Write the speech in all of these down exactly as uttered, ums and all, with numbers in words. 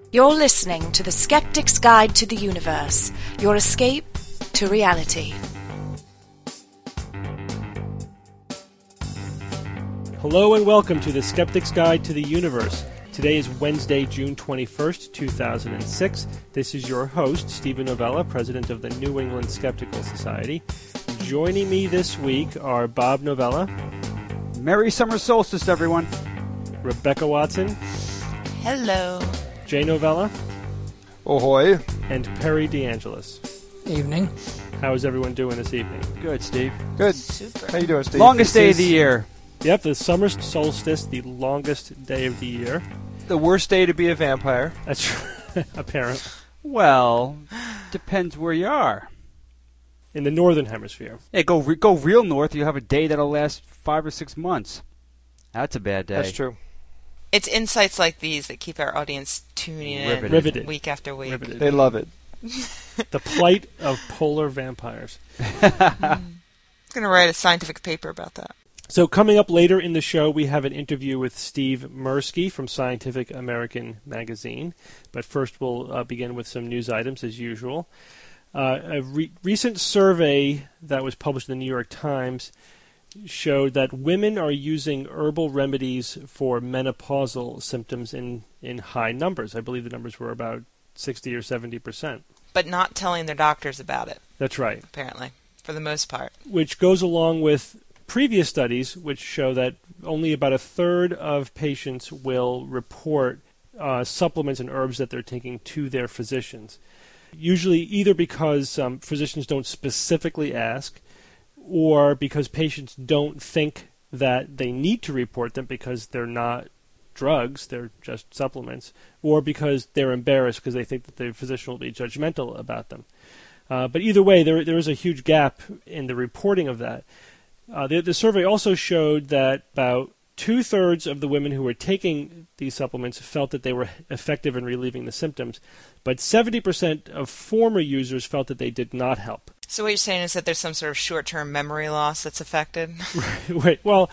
You're listening to The Skeptic's Guide to the Universe, your escape to reality. Hello and welcome to The Skeptic's Guide to the Universe. Today is Wednesday, June twenty-first, two thousand six. This is your host, Stephen Novella, president of the New England Skeptical Society. Joining me this week are Bob Novella. Merry summer solstice, everyone. Rebecca Watson. Hello. Jay Novella. Ahoy. And Perry DeAngelis. Evening. How is everyone doing this evening? Good, Steve. Good. Super. How you doing, Steve? Longest This day is- of the year. Yep, the summer solstice, the longest day of the year. The worst day to be a vampire. That's apparent. Well, depends where you are. In the northern hemisphere. Hey, go re- go real north. You have a day that'll last five or six months. That's a bad day. That's true. It's insights like these that keep our audience tuning in Riveted. Riveted. week after week. Riveted. They love it. The plight of polar vampires. I'm going to write a scientific paper about that. So coming up later in the show, we have an interview with Steve Mirsky from Scientific American Magazine. But first, we'll uh, begin with some news items, as usual. Uh, a re- recent survey that was published in the New York Times showed that women are using herbal remedies for menopausal symptoms in, in high numbers. I believe the numbers were about sixty or seventy percent. But not telling their doctors about it, That's right. apparently, for the most part. Which goes along with previous studies which show that only about a third of patients will report uh, supplements and herbs that they're taking to their physicians. Usually either because um, physicians don't specifically ask, or because patients don't think that they need to report them because they're not drugs, they're just supplements, or because they're embarrassed because they think that the physician will be judgmental about them. Uh, but either way, there there is a huge gap in the reporting of that. Uh, the, the survey also showed that about two-thirds of the women who were taking these supplements felt that they were effective in relieving the symptoms, but seventy percent of former users felt that they did not help. So what you're saying is that there's some sort of short-term memory loss that's affected? Right. Well,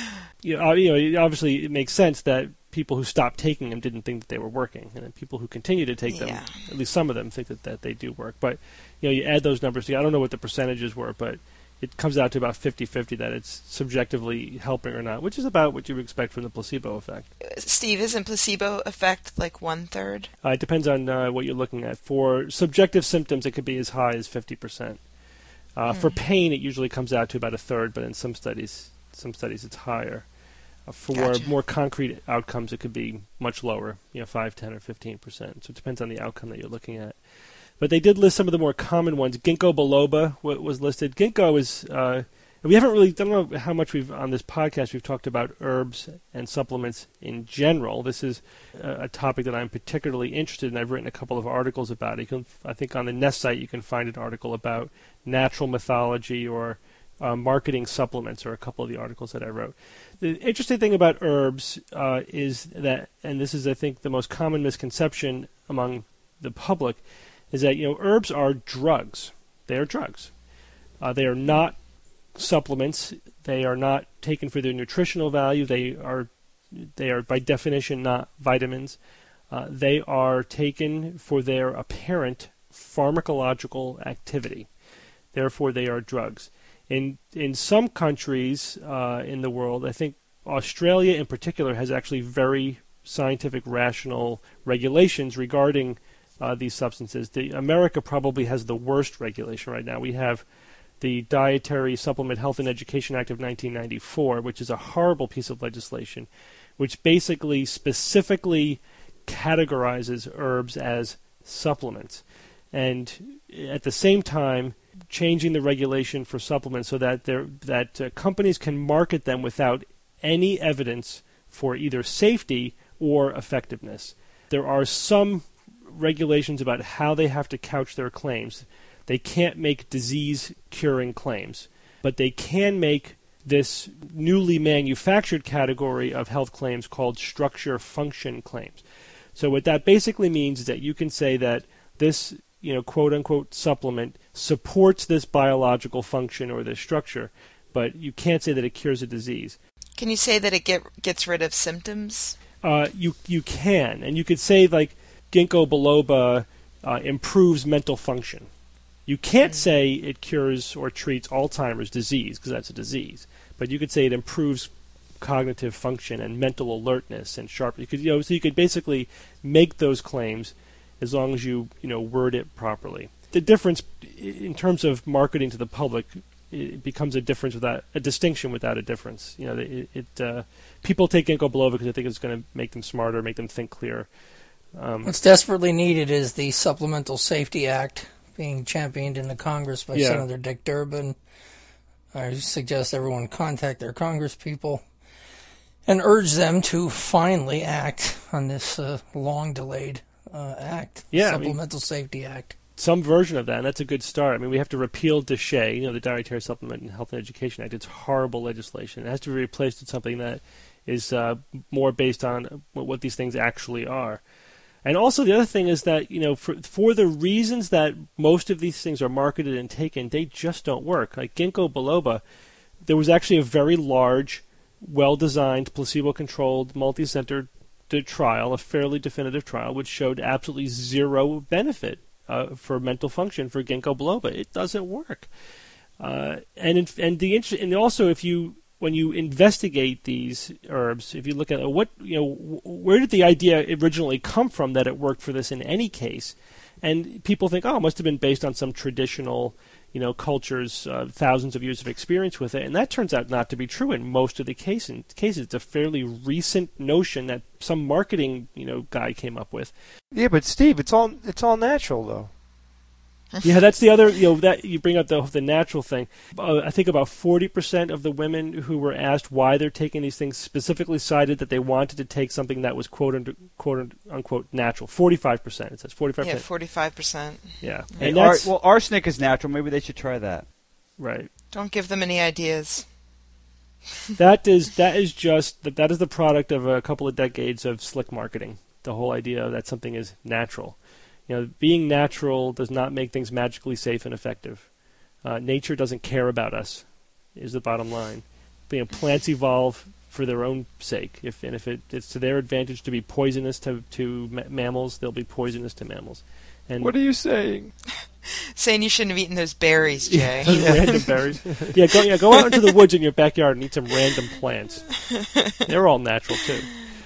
you know, you know, obviously it makes sense that people who stopped taking them didn't think that they were working, and then people who continue to take them, Yeah. at least some of them, think that, that they do work. But you know, you add those numbers together. I don't know what the percentages were, but it comes out to about fifty-fifty that it's subjectively helping or not, which is about what you would expect from the placebo effect. Steve, isn't placebo effect like one-third? Uh, it depends on uh, what you're looking at. For subjective symptoms, it could be as high as fifty percent. Uh, Hmm. For pain, it usually comes out to about a third, but in some studies, some studies it's higher. Uh, for Gotcha. more concrete outcomes, it could be much lower, you know, five, ten, or fifteen percent. So it depends on the outcome that you're looking at. But they did list some of the more common ones. Ginkgo biloba w- was listed. Ginkgo is, uh, we haven't really, I don't know how much we've, on this podcast, we've talked about herbs and supplements in general. This is a, a topic that I'm particularly interested in. I've written a couple of articles about it. You can, I think on the Nest site you can find an article about natural mythology or uh, marketing supplements, or a couple of the articles that I wrote. The interesting thing about herbs uh, is that, and this is I think the most common misconception among the public, is that, you know, herbs are drugs. They are drugs. Uh, they are not supplements. They are not taken for their nutritional value. They are, they are by definition not vitamins. Uh, they are taken for their apparent pharmacological activity. Therefore, they are drugs. In in some countries uh, in the world, I think Australia in particular has actually very scientific, rational regulations regarding Uh, these substances. The America probably has the worst regulation right now. We have the Dietary Supplement Health and Education Act of nineteen ninety-four, which is a horrible piece of legislation, which basically specifically categorizes herbs as supplements, and at the same time changing the regulation for supplements so that there that uh, companies can market them without any evidence for either safety or effectiveness. There are some regulations about how they have to couch their claims. They can't make disease-curing claims, but they can make this newly manufactured category of health claims called structure-function claims. So what that basically means is that you can say that this, you know, quote-unquote supplement supports this biological function or this structure, but you can't say that it cures a disease. Can you say that it get, gets rid of symptoms? Uh, you you can, and you could say, like, ginkgo biloba uh, improves mental function. You can't say it cures or treats Alzheimer's disease, because that's a disease. But you could say it improves cognitive function and mental alertness and sharp. You could, you know, so you could basically make those claims as long as you, you know, word it properly. The difference in terms of marketing to the public, it becomes a difference without a distinction without a difference. You know, it, it uh, people take ginkgo biloba because they think it's going to make them smarter, make them think clearer. Um, What's desperately needed is the Supplemental Safety Act being championed in the Congress by Yeah. Senator Dick Durbin. I suggest everyone contact their congresspeople and urge them to finally act on this uh, long-delayed uh, act, Yeah, I mean- Supplemental Safety Act. some version of that, and that's a good start. I mean, we have to repeal DSHEA, you know, the Dietary Supplement and Health and Education Act. It's horrible legislation. It has to be replaced with something that is uh, more based on what these things actually are. And also the other thing is that, you know, for, for the reasons that most of these things are marketed and taken, they just don't work. Like ginkgo biloba, there was actually a very large, well-designed, placebo-controlled, multi-center trial, a fairly definitive trial, which showed absolutely zero benefit uh, for mental function for ginkgo biloba. It doesn't work. Uh, and in, and the int- and also if you when you investigate these herbs, if you look at what, you know, where did the idea originally come from that it worked for this in any case? And people think, oh, it must have been based on some traditional, you know, cultures, uh, thousands of years of experience with it. And that turns out not to be true in most of the case, in cases. It's a fairly recent notion that some marketing, you know, guy came up with. Yeah, but Steve, it's all it's all natural though. Yeah, that's the other, you know, that you bring up the the natural thing. Uh, I think about forty percent of the women who were asked why they're taking these things specifically cited that they wanted to take something that was quote unquote, unquote natural. forty-five percent, it says forty-five percent. Yeah, forty-five percent. Yeah. Hey, And ar- that's, well, arsenic is natural. Maybe they should try that. right. Don't give them any ideas. That is that is just that that is the product of a couple of decades of slick marketing. The whole idea that something is natural. You know, being natural does not make things magically safe and effective. Uh, nature doesn't care about us, is the bottom line. You know, plants evolve for their own sake. If and if it, it's to their advantage to be poisonous to to ma- mammals, they'll be poisonous to mammals. And What are you saying? Saying you shouldn't have eaten those berries, Jay. those random berries. Yeah, go yeah, go out into the woods in your backyard and eat some random plants. They're all natural too.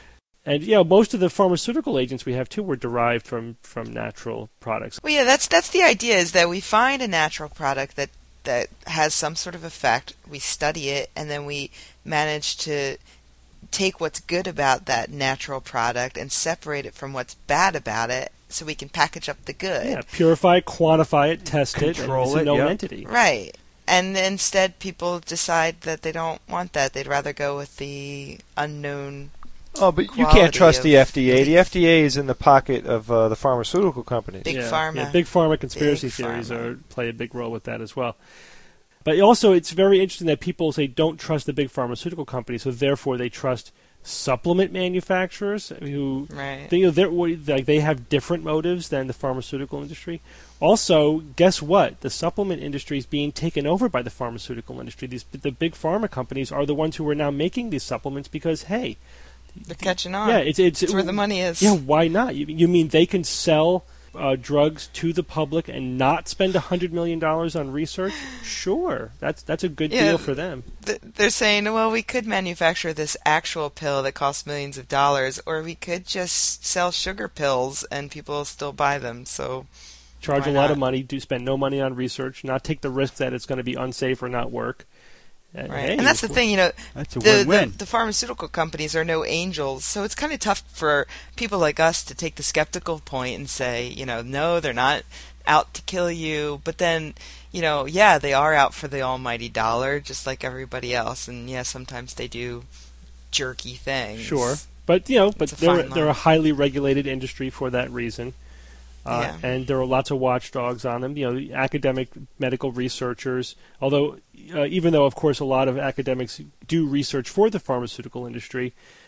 And you know, most of the pharmaceutical agents we have too were derived from, from natural products. Well, yeah, that's that's the idea, is that we find a natural product that, that has some sort of effect, we study it, and then we manage to take what's good about that natural product and separate it from what's bad about it so we can package up the good. Yeah, purify it, quantify it, test it, and Control it's a it, known yep. entity. Right. And instead people decide that they don't want that. They'd rather go with the unknown. Oh, but you Quality can't trust of the F D A. The belief. F D A is in the pocket of uh, the pharmaceutical companies. Big yeah, pharma. Yeah, big pharma conspiracy Big theories pharma. are play a big role with that as well. But also, it's very interesting that people say don't trust the big pharmaceutical companies, so therefore they trust supplement manufacturers who Right. they, you know, they're, like they have different motives than the pharmaceutical industry. Also, guess what? The supplement industry is being taken over by the pharmaceutical industry. These the big pharma companies are the ones who are now making these supplements because, hey, They're catching on. yeah, it's it's That's where the money is. Yeah, why not? You, you mean they can sell uh, drugs to the public and not spend a hundred million dollars on research? Sure, that's that's a good Yeah. deal for them. Th- They're saying, well, we could manufacture this actual pill that costs millions of dollars, or we could just sell sugar pills and people will still buy them. So Charge Why a lot not? of money, do spend no money on research, not take the risk that it's going to be unsafe or not work. Uh, Right. hey, And that's the thing, you know, That's a the, the, win-win. the pharmaceutical companies are no angels, so it's kind of tough for people like us to take the skeptical point and say, you know, no, they're not out to kill you, but then, you know, yeah, they are out for the almighty dollar, just like everybody else, and yeah, sometimes they do jerky things. Sure, but you know, but It's a they're fine they're a line. highly regulated industry for that reason. Uh, Yeah. And there are lots of watchdogs on them. You know, academic medical researchers. Although, uh, even though of course a lot of academics do research for the pharmaceutical industry,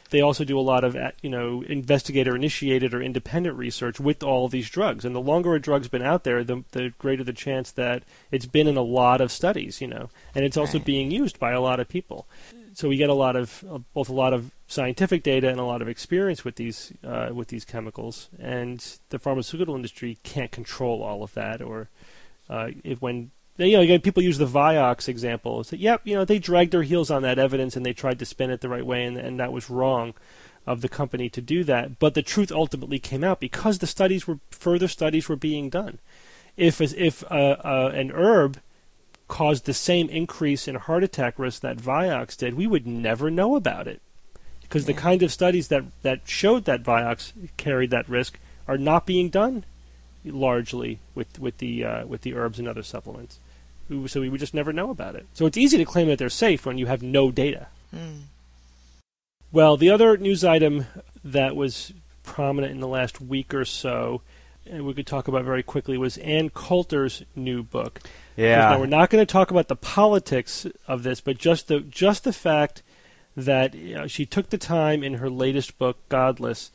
They also do a lot of, you know, investigator-initiated or independent research with all of these drugs. And the longer a drug's been out there, the, the greater the chance that it's been in a lot of studies, you know, and it's also Right. being used by a lot of people. So we get a lot of, uh, both a lot of scientific data and a lot of experience with these uh, with these chemicals. And the pharmaceutical industry can't control all of that. Or uh, if when you know, again, people use the Vioxx example. Say, yep, you know, they dragged their heels on that evidence and they tried to spin it the right way, and, and that was wrong of the company to do that. But the truth ultimately came out because the studies were further studies were being done. If if uh, uh, an herb caused the same increase in heart attack risk that Vioxx did, we would never know about it because Yeah. the kind of studies that that showed that Vioxx carried that risk are not being done largely with with the uh, with the herbs and other supplements. So we would just never know about it. So it's easy to claim that they're safe when you have no data. Mm. Well, the other news item that was prominent in the last week or so, and we could talk about very quickly, was Ann Coulter's new book. Yeah. Now, we're not going to talk about the politics of this, but just the just the fact that you know, she took the time in her latest book, Godless,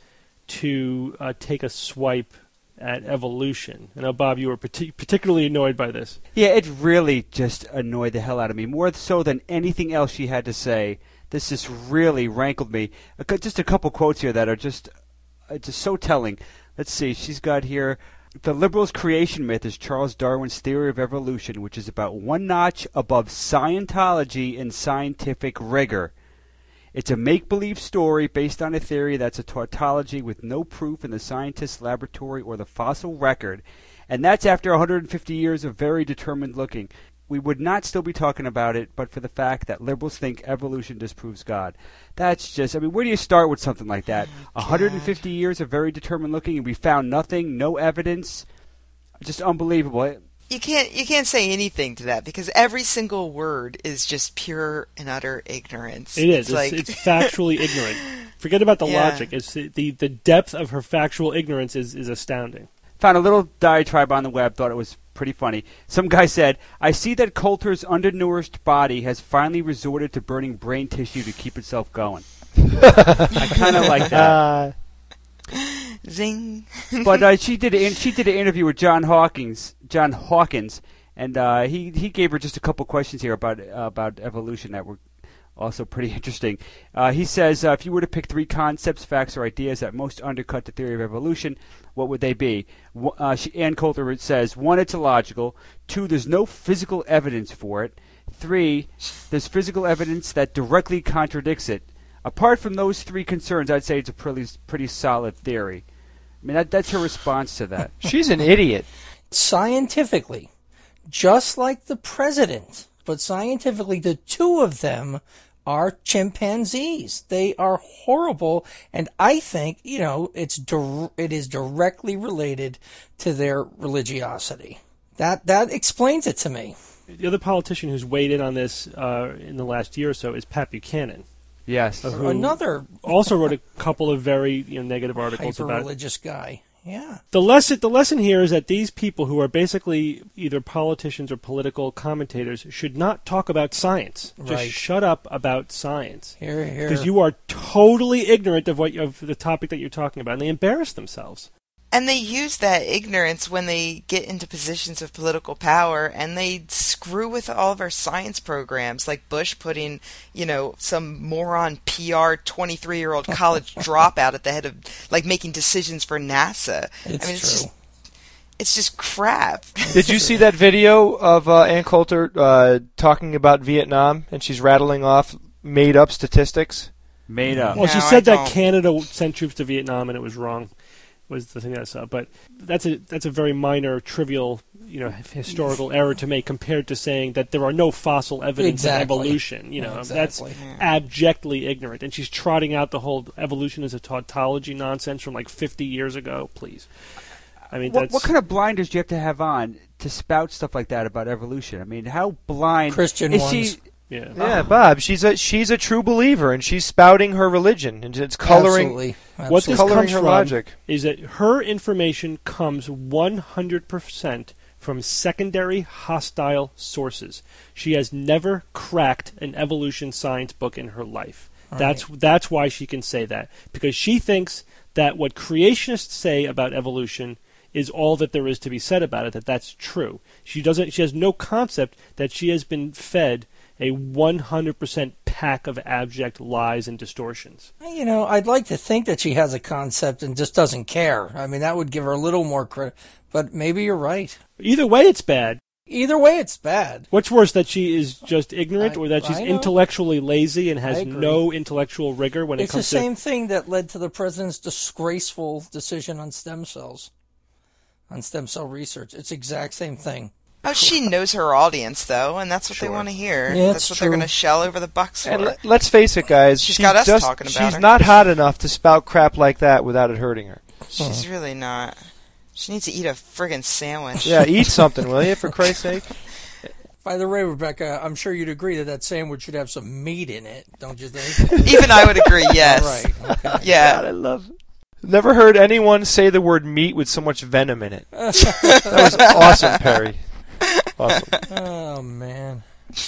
to uh, take a swipe at evolution. I know, Bob, you were partic- particularly annoyed by this. Yeah, it really just annoyed the hell out of me, more so than anything else she had to say. This just really rankled me. A cou- Just a couple quotes here that are just, uh, just so telling. Let's see, she's got here, the liberals' creation myth is Charles Darwin's theory of evolution, which is about one notch above Scientology in scientific rigor. It's a make-believe story based on a theory that's a tautology with no proof in the scientist's laboratory or the fossil record, and that's after one hundred fifty years of very determined looking. We would not still be talking about it, but for the fact that liberals think evolution disproves God. That's just, I mean, where do you start with something like that? Oh, one hundred fifty years of very determined looking, and we found nothing, no evidence. Just unbelievable. You can't you can't say anything to that because every single word is just pure and utter ignorance. It is. It's It's, like it's factually ignorant. Forget about the Yeah. logic. It's the, the the depth of her factual ignorance is, is astounding. Found a little diatribe on the web, thought it was pretty funny. Some guy said, I see that Coulter's undernourished body has finally resorted to burning brain tissue to keep itself going. I kind of like that. Uh, zing. But uh, she did a, she did an interview with John Hawkins, John Hawkins, and uh, he he gave her just a couple questions here about uh, about evolution that were also pretty interesting. Uh, he says, uh, if you were to pick three concepts, facts, or ideas that most undercut the theory of evolution, what would they be? W- Uh, she, Ann Coulter says, one, it's illogical. Two, there's no physical evidence for it. Three, there's physical evidence that directly contradicts it. Apart from those three concerns, I'd say it's a pretty pretty solid theory. I mean, that, that's her response to that. she's an idiot. Scientifically, just like the president, but scientifically, the two of them are chimpanzees. They are horrible, and I think, you know, it's dir- it is directly related to their religiosity. That that explains it to me. The other politician who's weighed in on this uh, in the last year or so is Pat Buchanan. Yes. Uh, who Another also wrote a couple of very you know, negative articles about it. hyper-religious guy. Yeah. The lesson, the lesson here is that these people who are basically either politicians or political commentators should not talk about science. Just Right. shut up about science. Here, here. Because you are totally ignorant of what of the topic that you're talking about, and they embarrass themselves. And they use that ignorance when they get into positions of political power, and they screw with all of our science programs, like Bush putting, you know, some moron P R twenty-three-year-old college dropout at the head of, like, making decisions for NASA. It's I mean, it's true. just, it's just crap. Did you see that video of uh, Ann Coulter uh, talking about Vietnam, and she's rattling off made-up statistics? Made up. Well, she No, said I that don't. Canada sent troops to Vietnam, and it was wrong. Was the thing I saw, but that's a that's a very minor, trivial, you know, historical error to make compared to saying that there are no fossil evidence Exactly. of evolution. You know, Exactly. that's abjectly ignorant, and she's trotting out the whole evolution as a tautology nonsense from like fifty years ago. Please, I mean, What, that's what kind of blinders do you have to have on to spout stuff like that about evolution? I mean, how blind Christian is ones. she? yeah. Yeah, Bob, she's a she's a true believer, and she's spouting her religion, and it's coloring Absolutely. What this coloring comes her from logic. is that her information comes one hundred percent from secondary hostile sources. She has never cracked an evolution science book in her life. That's that's why she can say that, because she thinks that what creationists say about evolution is all that there is to be said about it. That that's true. She doesn't. She has no concept that she has been fed a one hundred percent pack of abject lies and distortions. You know, I'd like to think that she has a concept and just doesn't care. I mean, that would give her a little more credit. But maybe you're right. Either way, it's bad. Either way, it's bad. What's worse, that she is just ignorant, I- or that she's I know. intellectually lazy and has I agree. no intellectual rigor when It's it comes the to... same thing that led to the president's disgraceful decision on stem cells, on stem cell research. It's the exact same thing. Oh, she knows her audience, though, and that's what Sure. they want to hear. Yeah, that's it's what true. they're going to shell over the bucks for. And le- let's face it, guys. She's she got us just, talking about She's her. not hot enough to spout crap like that without it hurting her. She's really not. She needs to eat a friggin' sandwich. Yeah, eat something, will you, for Christ's sake? By the way, Rebecca, I'm sure you'd agree that that sandwich should have some meat in it, don't you think? Even I would agree, yes. Right. Okay. Yeah. God, I love it. Never heard anyone say the word meat with so much venom in it. That was awesome, Perry. Awesome. Oh, man.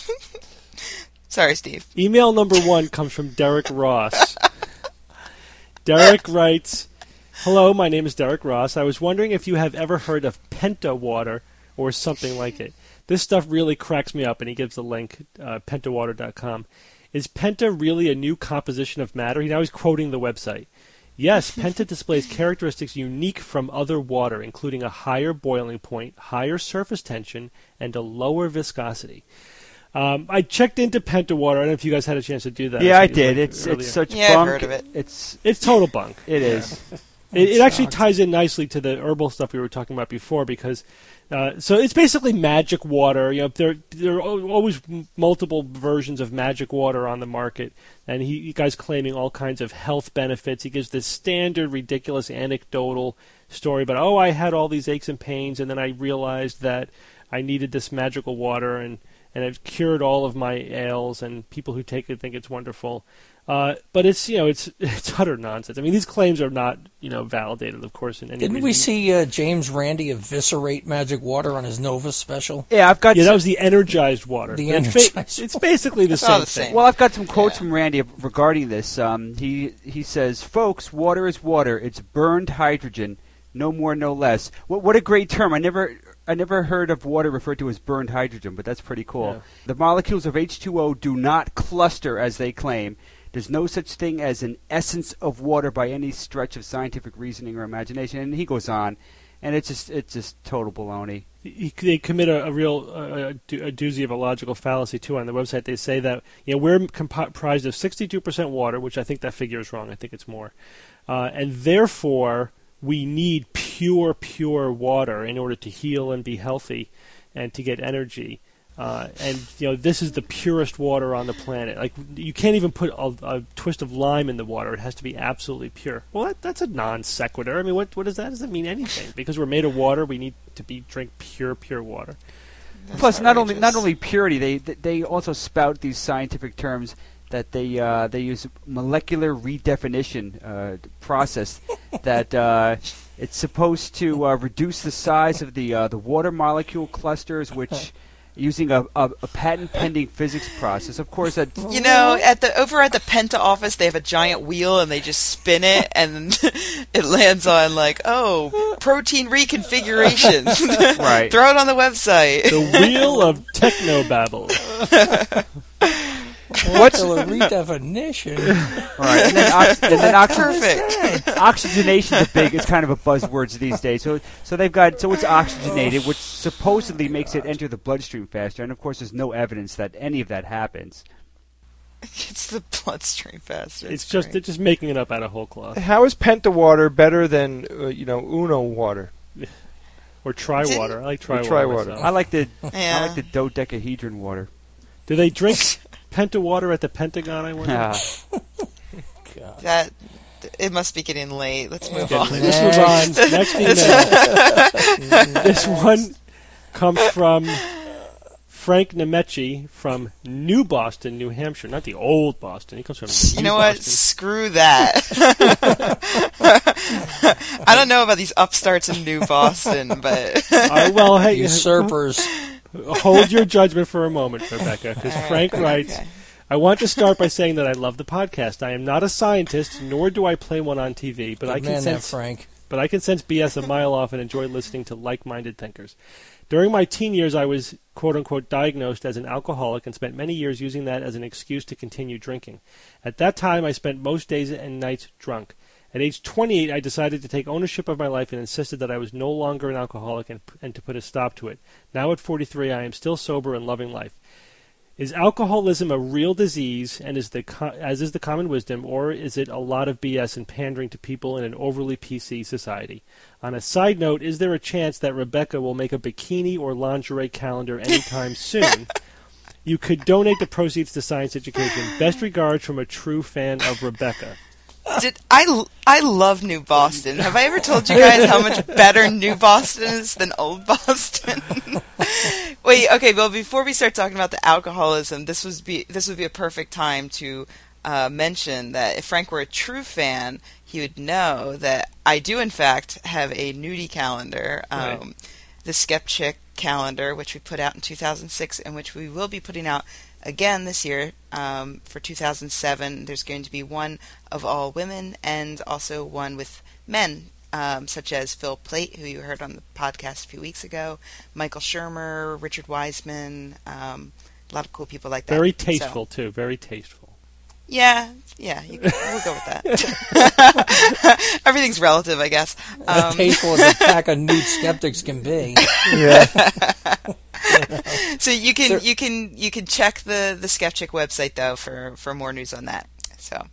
Sorry, Steve. Email number one comes from Derek Ross. Derek writes, "Hello, my name is Derek Ross. I was wondering if you have ever heard of Penta water or something like it. This stuff really cracks me up," and he gives the link, uh, penta water dot com. "Is Penta really a new composition of matter?" He now he's quoting the website. "Yes, Penta displays characteristics unique from other water, including a higher boiling point, higher surface tension, and a lower viscosity." Um, I checked into Penta water. I don't know if you guys had a chance to do that. Yeah, I It's- did. It's earlier. it's such Yeah, I've bunk. heard of it. It's It's total bunk. it is. It, it actually ties in nicely to the herbal stuff we were talking about before, because uh, so it's basically magic water. You know, there there are al- always m- multiple versions of magic water on the market, and he, he guy's claiming all kinds of health benefits. He gives this standard, ridiculous, anecdotal story about, oh, I had all these aches and pains, and then I realized that I needed this magical water, and and it cured all of my ails, and people who take it think it's wonderful. Uh, but it's you know it's it's utter nonsense. I mean, these claims are not you know validated, of course. In any Didn't reason. we see uh, James Randi eviscerate magic water on his Nova special? Yeah, I've got. Yeah, that some- was the energized water. The it's, energized it's basically the It's same all the thing. same. Well, I've got some quotes Yeah. from Randy regarding this. Um, he he says, "Folks, water is water. It's burned hydrogen, no more, no less." What what a great term! I never I never heard of water referred to as burned hydrogen, but that's pretty cool. Yeah. The molecules of H two O do not cluster as they claim. There's no such thing as an essence of water by any stretch of scientific reasoning or imagination. And he goes on, and it's just it's just total baloney. He- they commit a, a real uh, a do- a doozy of a logical fallacy too. On the website, they say that you know we're comprised of sixty-two percent water, which I think that figure is wrong. I think it's more, uh, and therefore we need pure, pure water in order to heal and be healthy, and to get energy. Uh, and you know this is the purest water on the planet. Like you can't even put a, a twist of lime in the water; it has to be absolutely pure. Well, that, that's a non sequitur. I mean, what what does that? Does that mean anything? Because we're made of water, we need to be drink pure, pure water. That's Plus, not only not outrageous. only purity, they they also spout these scientific terms that they uh, they use molecular redefinition uh, process that uh, it's supposed to uh, reduce the size of the uh, the water molecule clusters, which using a, a, a patent pending physics process. Of course, that You know, at the over at the Penta office, they have a giant wheel, and they just spin it, and it lands on like, oh, protein reconfiguration. Right. Throw it on the website. The wheel of technobabble. What's a redefinition? right, and then, ox- and then ox- Perfect. oxygenation is a big. It's kind of a buzzword these days. So so they've got so it's oxygenated, which supposedly makes it enter the bloodstream faster. And of course, there's no evidence that any of that happens. It's the bloodstream faster. It's just great. they're just making it up out of whole cloth. How is Penta water better than uh, you know Uno water? Or try Didn't- water. I like try Or water. try water. myself. I like the Yeah. I like the dodecahedron water. Do they drink Penta water at the Pentagon? I wonder. Ah. that. It must be getting late. Let's move Okay, on. let's move on. Next email. This one comes from Frank Nemecci from New Boston, New Hampshire. Not the old Boston. He comes from You New know what? Boston. Screw that. I don't know about these upstarts in New Boston, but Uh, well, hey, Usurpers. hold your judgment for a moment, Rebecca, because All right, Frank writes, okay. I want to start by saying that I love the podcast. I am not a scientist, nor do I play one on T V, but Good I can man, sense there, Frank. but I can sense B S a mile off and enjoy listening to like-minded thinkers. During my teen years, I was quote-unquote diagnosed as an alcoholic and spent many years using that as an excuse to continue drinking. At that time, I spent most days and nights drunk. At age twenty-eight, I decided to take ownership of my life and insisted that I was no longer an alcoholic and, and to put a stop to it. Now at forty-three, I am still sober and loving life. Is alcoholism a real disease, and is the co- as is the common wisdom, or is it a lot of B S and pandering to people in an overly P C society? On a side note, is there a chance that Rebecca will make a bikini or lingerie calendar anytime soon? You could donate the proceeds to science education. Best regards from a true fan of Rebecca. Did I, I love New Boston. Have I ever told you guys how much better New Boston is than Old Boston? Wait, okay, well, before we start talking about the alcoholism, this was be this would be a perfect time to uh, mention that if Frank were a true fan, he would know that I do, in fact, have a nudie calendar, um, Right. the Skepchick calendar, which we put out in two thousand six, and which we will be putting out again this year um, for two thousand seven. There's going to be one of all women and also one with men, um, such as Phil Plait, who you heard on the podcast a few weeks ago, Michael Shermer, Richard Wiseman, um, a lot of cool people like that. Very So, tasteful, too. Very tasteful. yeah, yeah, you, we'll go with that. Everything's relative, I guess. Um, Tasteful as a pack of nude skeptics can be. Yeah. so you can Sir- you can you can check the the Skepchick website though for for more news on that. So.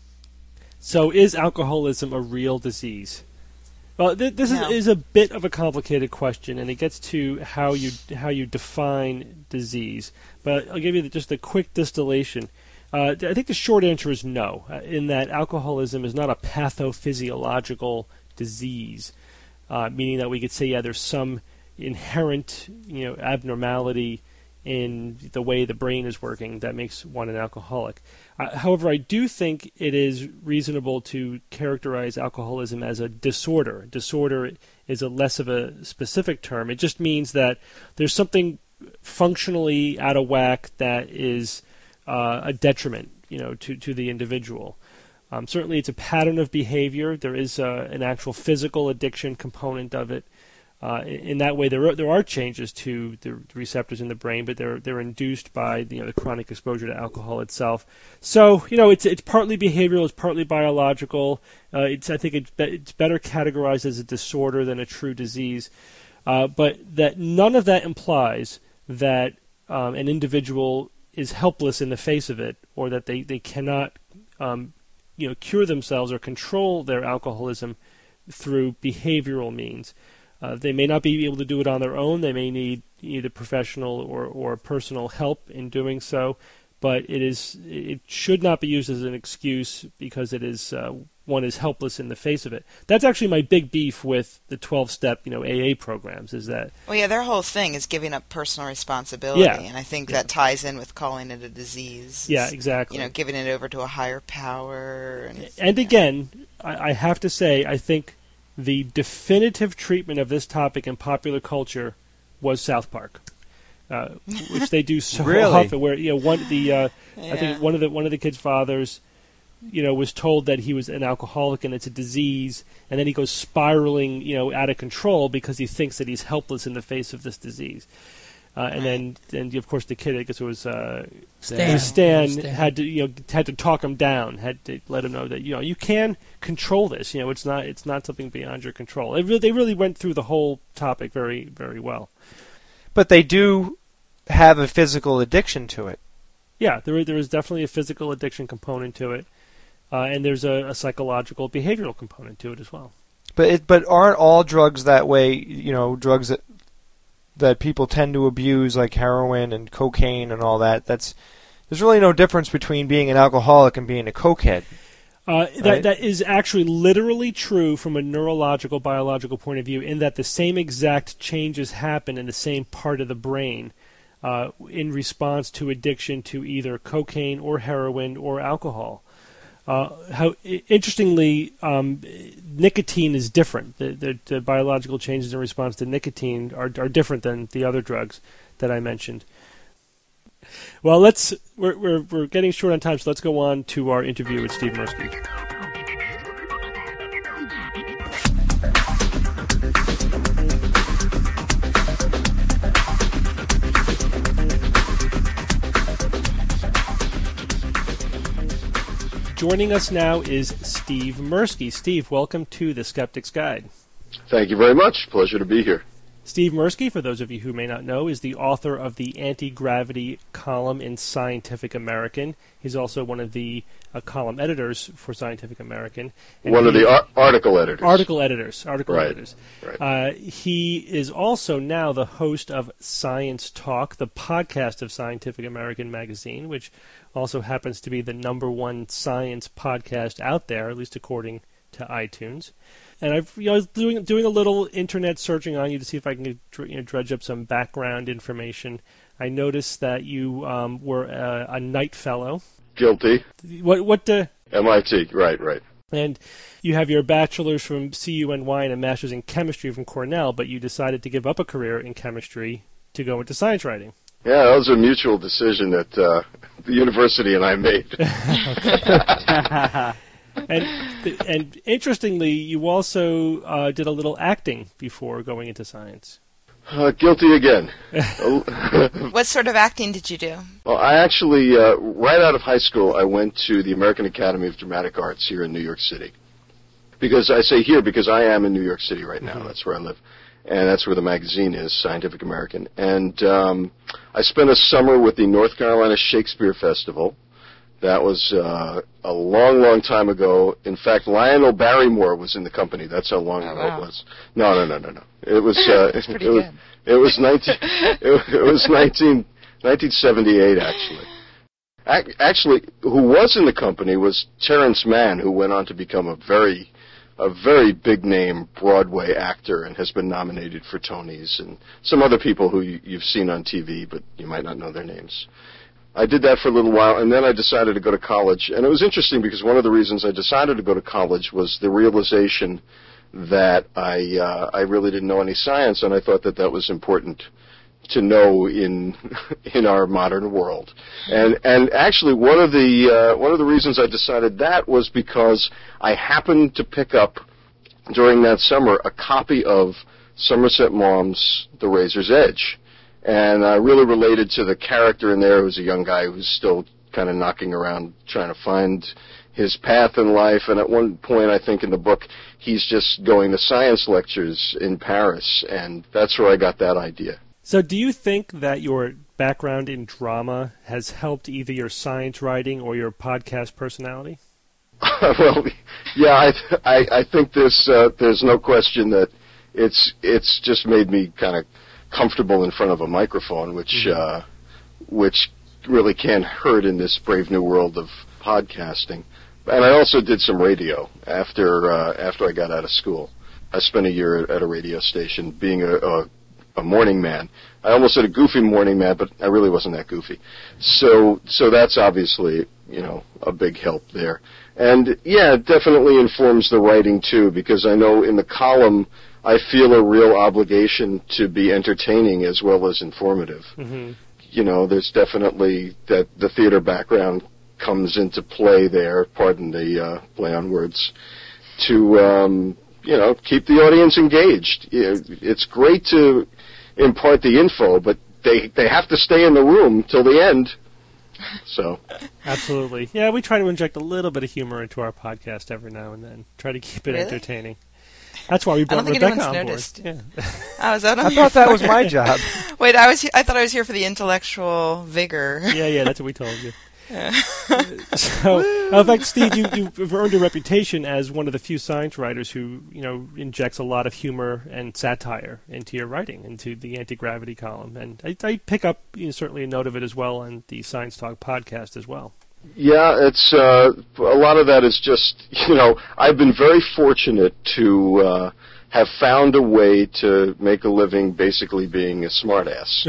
So is alcoholism a real disease? Well, th- this No. is, is a bit of a complicated question, and it gets to how you how you define disease. But I'll give you the, just a quick distillation. Uh, I think the short answer is no, uh, in that alcoholism is not a pathophysiological disease, uh, meaning that we could say, yeah, there's some inherent, you know, abnormality in the way the brain is working that makes one an alcoholic. Uh, however, I do think it is reasonable to characterize alcoholism as a disorder. Disorder is a less of a specific term. It just means that there's something functionally out of whack that is uh, a detriment, you know, to, to the individual. Um, certainly, it's a pattern of behavior. There is uh, an actual physical addiction component of it. Uh, in, in that way, there are, there are changes to the receptors in the brain, but they're they're induced by you know the chronic exposure to alcohol itself. So you know it's it's partly behavioral, it's partly biological. Uh, it's I think it's be, it's better categorized as a disorder than a true disease. Uh, but that none of that implies that um, an individual is helpless in the face of it, or that they they cannot um, you know cure themselves or control their alcoholism through behavioral means. Uh, they may not be able to do it on their own. They may need either professional or, or personal help in doing so. But it is it should not be used as an excuse because it is uh, one is helpless in the face of it. That's actually my big beef with the twelve-step you know A A programs is that. Well, yeah, their whole thing is giving up personal responsibility, Yeah. and I think Yeah. that ties in with calling it a disease. Yeah, exactly. You know, giving it over to a higher power. And, And again, I, I have to say, I think the definitive treatment of this topic in popular culture was South Park, uh, which they do so Really? often. Where you know, one the uh, I Yeah. think one of the one of the kids' fathers, you know, was told that he was an alcoholic and it's a disease, and then he goes spiraling, you know, out of control because he thinks that he's helpless in the face of this disease. Uh, and then, then of course, the kid, I guess it was uh, Stan. it was Stan, Stan. had to you know had to talk him down, had to let him know that you know you can control this. You know, it's not it's not something beyond your control. It really, they really went through the whole topic very very well. But they do have a physical addiction to it. Yeah, there there is definitely a physical addiction component to it, uh, and there's a, a psychological behavioral component to it as well. But it, but aren't all drugs that way? You know, drugs that that people tend to abuse, like heroin and cocaine and all that. That's there's really no difference between being an alcoholic and being a cokehead. Uh, that Right. that is actually literally true from a neurological, biological point of view, in that the same exact changes happen in the same part of the brain uh, in response to addiction to either cocaine or heroin or alcohol. Uh, how i- interestingly, um, nicotine is different. The, the, the biological changes in response to nicotine are are different than the other drugs that I mentioned. Well, let's we're, we're we're getting short on time, so let's go on to our interview with Steve Mirsky. Joining us now is Steve Mirsky. Steve, welcome to The Skeptic's Guide. Thank you very much. Pleasure to be here. Steve Mirsky, for those of you who may not know, is the author of the Anti-Gravity column in Scientific American. He's also one of the uh, column editors for Scientific American. And one he, of the ar- article editors. Article editors. Article right. editors. Right. Uh, he is also now the host of Science Talk, the podcast of Scientific American magazine, which also happens to be the number one science podcast out there, at least according to iTunes. And I've, you know, I was doing doing a little internet searching on you to see if I can you know, dredge up some background information. I noticed that you um, were a, a Knight Fellow. Guilty. What? What? Uh, M I T. Right. Right. And you have your bachelor's from C U N Y and a master's in chemistry from Cornell, but you decided to give up a career in chemistry to go into science writing. Yeah, that was a mutual decision that uh, the university and I made. And and interestingly, you also uh, did a little acting before going into science. Uh, guilty again. What sort of acting did you do? Well, I actually, uh, right out of high school, I went to the American Academy of Dramatic Arts here in New York City. Because I say here because I am in New York City right now. Mm-hmm. That's where I live. And that's where the magazine is, Scientific American. And um, I spent a summer with the North Carolina Shakespeare Festival. That was uh, a long, long time ago. In fact, Lionel Barrymore was in the company. That's how long oh, ago wow. it was. No, no, no, no, no. It was. Uh, That's pretty it was. good. It was nineteen. It, it was nineteen. nineteen seventy-eight, actually. Ac- actually, who was in the company was Terrence Mann, who went on to become a very, a very big name Broadway actor and has been nominated for Tonys, and some other people who you, you've seen on T V, but you might not know their names. I did that for a little while, and then I decided to go to college. And it was interesting because one of the reasons I decided to go to college was the realization that I uh, I really didn't know any science, and I thought that that was important to know in in our modern world. And and actually, one of the uh, one of the reasons I decided that was because I happened to pick up during that summer a copy of Somerset Maugham's The Razor's Edge. And I really related to the character in there, who's a young guy who's still kind of knocking around trying to find his path in life. And at one point, I think in the book, he's just going to science lectures in Paris, and that's where I got that idea. So do you think that your background in drama has helped either your science writing or your podcast personality? Well, yeah, I, th- I, I think there's, uh, there's no question that it's, it's just made me kind of comfortable in front of a microphone, which uh, which really can't hurt in this brave new world of podcasting. And I also did some radio after uh, after I got out of school. I spent a year at a radio station being a, a, a morning man. I almost said a goofy morning man, but I really wasn't that goofy. So so that's obviously, you know, a big help there. And yeah, it definitely informs the writing too, because I know in the column I feel a real obligation to be entertaining as well as informative. Mm-hmm. You know, there's definitely that the theater background comes into play there, pardon the uh, play on words, to, um, you know, keep the audience engaged. It's great to impart the info, but they, they have to stay in the room till the end. So, absolutely. Yeah, we try to inject a little bit of humor into our podcast every now and then. Try to keep it really? entertaining. That's why we brought Rebecca on board. Yeah. Oh, is that I thought that was my job. Wait, I was. I thought I was here for the intellectual vigor. Yeah, yeah, that's what we told you. Yeah. So, in fact, Steve, you, you've earned a reputation as one of the few science writers who, you know, injects a lot of humor and satire into your writing, into the anti-gravity column, and I, I pick up you know, certainly a note of it as well on the Science Talk podcast as well. Yeah, it's uh, a lot of that is just, you know, I've been very fortunate to uh, have found a way to make a living basically being a smartass.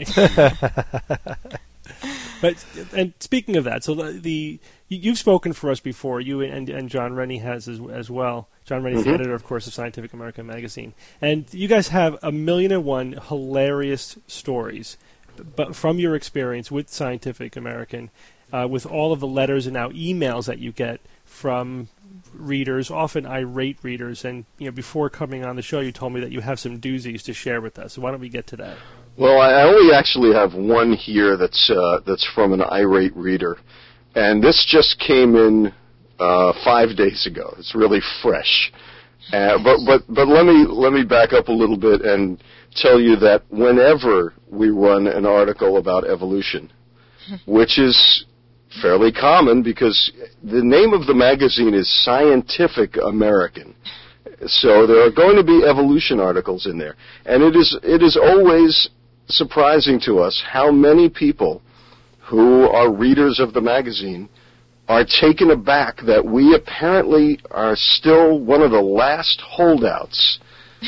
But and speaking of that, so the, the you've spoken for us before, you and and John Rennie has as, as well. John Rennie is mm-hmm. the editor, of course, of Scientific American magazine, and you guys have a million and one hilarious stories. but from your experience with Scientific American, uh, with all of the letters and now emails that you get from readers, often irate readers, and you know, before coming on the show, you told me that you have some doozies to share with us. So why don't we get to that? Well, I only actually have one here that's uh, that's from an irate reader, and this just came in uh, five days ago. It's really fresh. Uh, but but but let me let me back up a little bit and tell you that whenever we run an article about evolution, which is fairly common because the name of the magazine is Scientific American, so there are going to be evolution articles in there, and it is it is always surprising to us how many people who are readers of the magazine are taken aback that we apparently are still one of the last holdouts,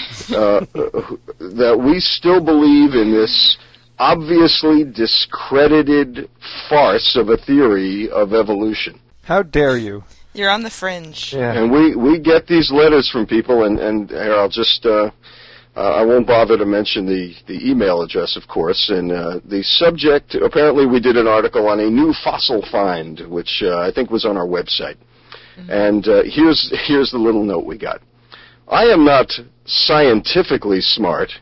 uh, that we still believe in this obviously discredited farce of a theory of evolution. How dare you? You're on the fringe. Yeah. And we, we get these letters from people, and, and here I'll just, uh, uh, I won't bother to mention the, the email address, of course, and uh, the subject, apparently we did an article on a new fossil find, which uh, I think was on our website. Mm-hmm. And uh, here's, here's the little note we got. I am not scientifically smart,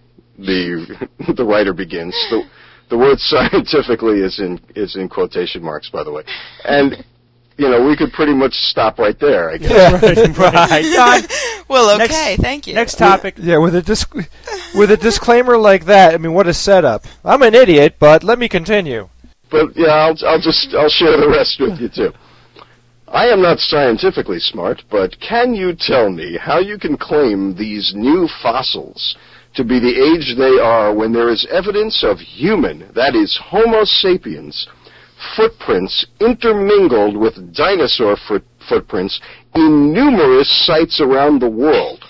the the writer begins. The, the word scientifically is in is in quotation marks, by the way. And, you know, we could pretty much stop right there, I guess. Yeah, right. right. Done. Well, okay, next, thank you. Next topic. Yeah, with a disc- with a disclaimer like that, I mean, what a setup. I'm an idiot, but let me continue. But, yeah, I'll, I'll just I'll share the rest with you, too. I am not scientifically smart, but can you tell me how you can claim these new fossils to be the age they are when there is evidence of human, that is, Homo sapiens, footprints intermingled with dinosaur foot- footprints in numerous sites around the world,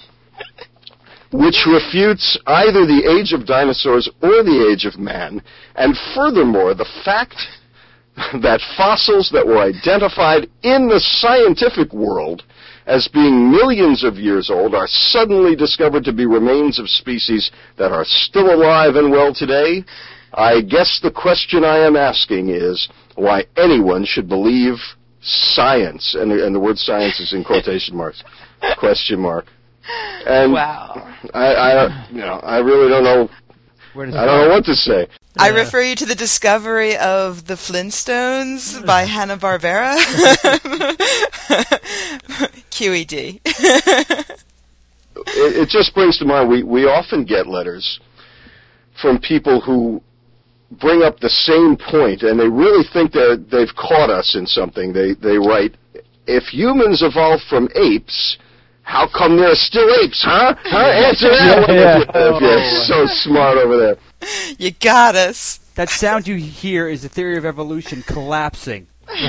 which refutes either the age of dinosaurs or the age of man, and furthermore, the fact that fossils that were identified in the scientific world as being millions of years old are suddenly discovered to be remains of species that are still alive and well today? I guess the question I am asking is why anyone should believe science, and, and the word science is in quotation marks, question mark. And wow. I, I, you know, I really don't know. Where does I don't know what to say. I refer you to the discovery of the Flintstones by Hanna-Barbera. Q E D. it, it just brings to mind, we, we often get letters from people who bring up the same point, and they really think that they've caught us in something. They, they write, if humans evolved from apes, how come there are still apes, huh? Huh? Answer that one. Yeah. If you're so smart over there. You got us. That sound you hear is the theory of evolution collapsing.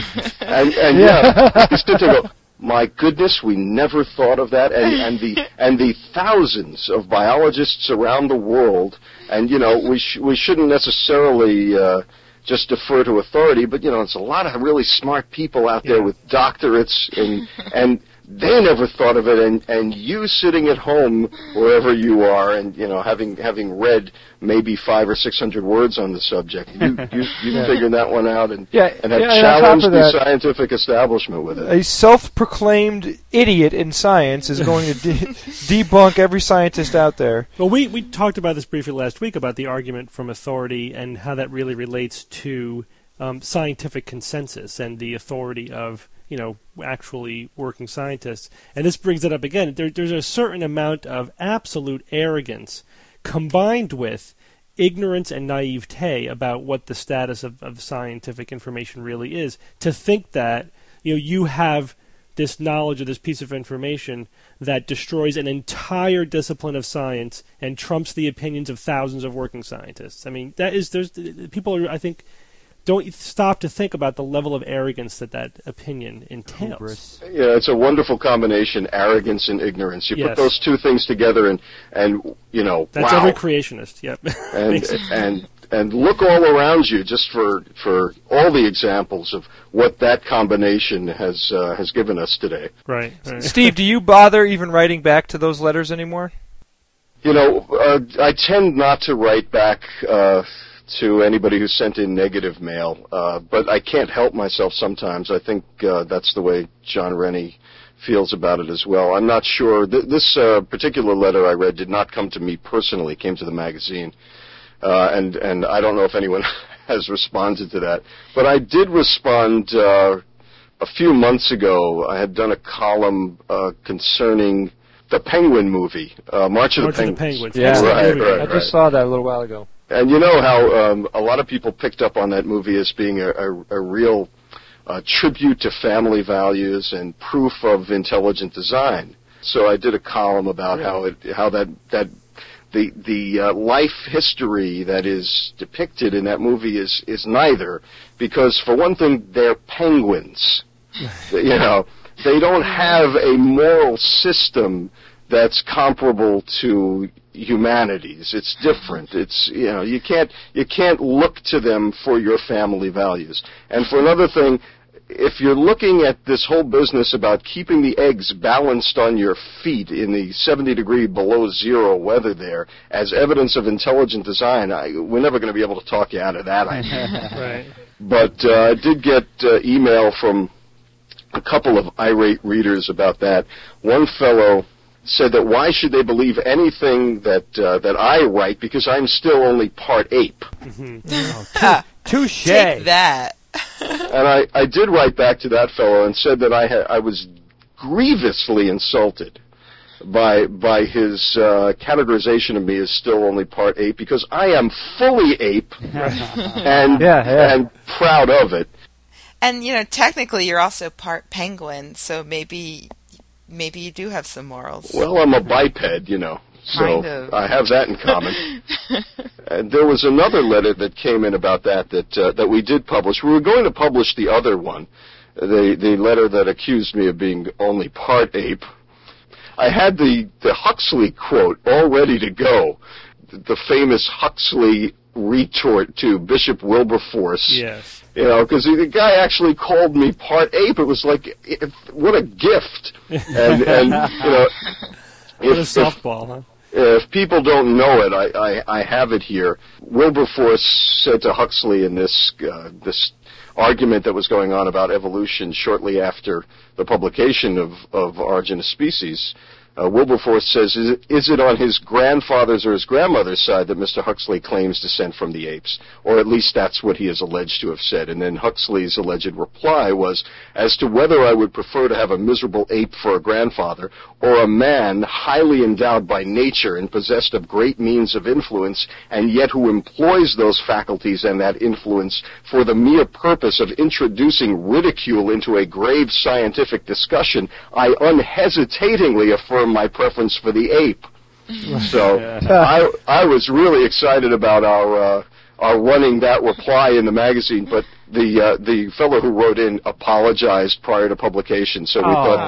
And, and yeah, you sit there and go, my goodness, we never thought of that. And, and the and the thousands of biologists around the world, and you know, we sh- we shouldn't necessarily uh, just defer to authority, but you know, it's a lot of really smart people out there with doctorates, and and they never thought of it. And, and you sitting at home wherever you are, and you know, having having read maybe five or six hundred words on the subject, you you, you Yeah. figured that one out, and Yeah, and have yeah, and on top challenged of the that- scientific establishment with it. A self-proclaimed idiot in science is going to de- debunk every scientist out there. Well, we, we talked about this briefly last week about the argument from authority and how that really relates to um, scientific consensus and the authority of, you know, actually working scientists. And this brings it up again. There, there's a certain amount of absolute arrogance combined with ignorance and naivete about what the status of, of scientific information really is, to think that, you know, you have this knowledge or this piece of information that destroys an entire discipline of science and trumps the opinions of thousands of working scientists. I mean, that is, there's people are, I think, don't stop to think about the level of arrogance that that opinion entails. Hubris. Yeah, it's a wonderful combination, arrogance and ignorance. You Yes. put those two things together, and and you know, That's wow. every creationist. Yep. and Basically. and and look all around you just for for all the examples of what that combination has uh, has given us today. right. right. Steve, do you bother even writing back to those letters anymore? You know, uh, I tend not to write back uh, to anybody who sent in negative mail, uh, but I can't help myself sometimes. I think uh, that's the way John Rennie feels about it as well. I'm not sure. Th- this uh, particular letter I read did not come to me personally. It came to the magazine, uh, and and I don't know if anyone has responded to that. But I did respond uh, a few months ago. I had done a column uh, concerning the Penguin movie, uh, March of March the of the Penguins. Penguins. Yeah, Excellent right, movie. right, I right. just saw that a little while ago. And you know how um, a lot of people picked up on that movie as being a, a, a real uh, tribute to family values and proof of intelligent design. So I did a column about Really? how it, how that that the the uh, life history that is depicted in that movie is is neither, because for one thing they're penguins. You know, they don't have a moral system that's comparable to humanity's. It's different. It's, you know, you can't you can't look to them for your family values. And for another thing, if you're looking at this whole business about keeping the eggs balanced on your feet in the seventy degree below zero weather there as evidence of intelligent design, I, we're never going to be able to talk you out of that idea. Right. But uh, I did get uh, email from a couple of irate readers about that. One fellow said that why should they believe anything that uh, that I write, because I'm still only part ape. Touche. Take that. And I, I did write back to that fellow and said that I ha- I was grievously insulted by by his uh, categorization of me as still only part ape, because I am fully ape and Yeah, yeah. and proud of it. And, you know, technically you're also part penguin, so maybe maybe you do have some morals. Well, I'm a biped, you know, so Kind of. I have that in common. And there was another letter that came in about that that uh, that we did publish. We were going to publish the other one, the the letter that accused me of being only part ape. I had the the Huxley quote all ready to go, the famous Huxley retort to Bishop Wilberforce. Yes. You know, because the guy actually called me part ape. It was like, if, what a gift. And, and you know, What a if, softball, huh? if, if people don't know it, I, I, I have it here. Wilberforce said to Huxley in this uh, this argument that was going on about evolution shortly after the publication of, of Origin of Species, Uh, Wilberforce says, is it, is it on his grandfather's or his grandmother's side that Mister Huxley claims descent from the apes? Or at least that's what he is alleged to have said. And then Huxley's alleged reply was, as to whether I would prefer to have a miserable ape for a grandfather or a man highly endowed by nature and possessed of great means of influence, and yet who employs those faculties and that influence for the mere purpose of introducing ridicule into a grave scientific discussion, I unhesitatingly affirm my preference for the ape. So I I was really excited about our uh, our running that reply in the magazine, but the uh, the fellow who wrote in apologized prior to publication. So we thought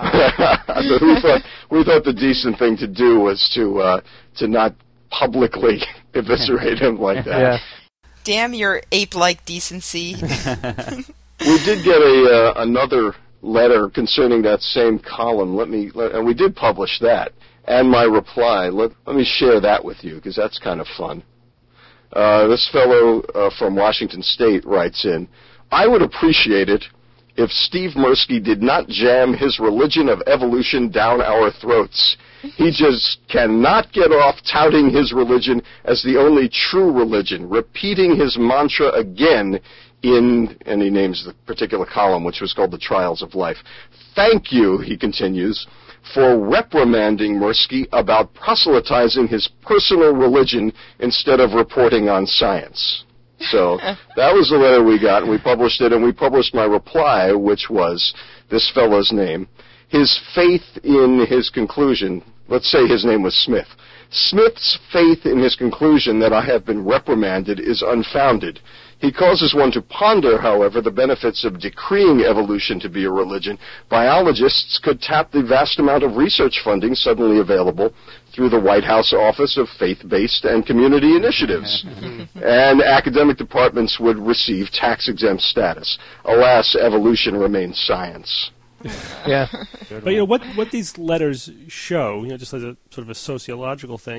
we thought we thought the decent thing to do was to uh, to not publicly eviscerate him like that. Yeah. Damn your ape-like decency. We did get a uh, another letter concerning that same column. Let me, let, and we did publish that, and my reply. Let, let me share that with you, because that's kind of fun. Uh, this fellow uh, from Washington State writes in, I would appreciate it if Steve Mirsky did not jam his religion of evolution down our throats. He just cannot get off touting his religion as the only true religion, repeating his mantra again in, and he names the particular column, which was called The Trials of Life. Thank you, he continues, for reprimanding Mirsky about proselytizing his personal religion instead of reporting on science. So that was the letter we got, and we published it, and we published my reply, which was this fellow's name. His faith in his conclusion, let's say his name was Smith. Smith's faith in his conclusion that I have been reprimanded is unfounded. He causes one to ponder, however, the benefits of decreeing evolution to be a religion. Biologists could tap the vast amount of research funding suddenly available through the White House Office of Faith-Based and Community Initiatives. And academic departments would receive tax-exempt status. Alas, evolution remains science. Yeah. But you know what? What these letters show, you know, just as a sort of a sociological thing,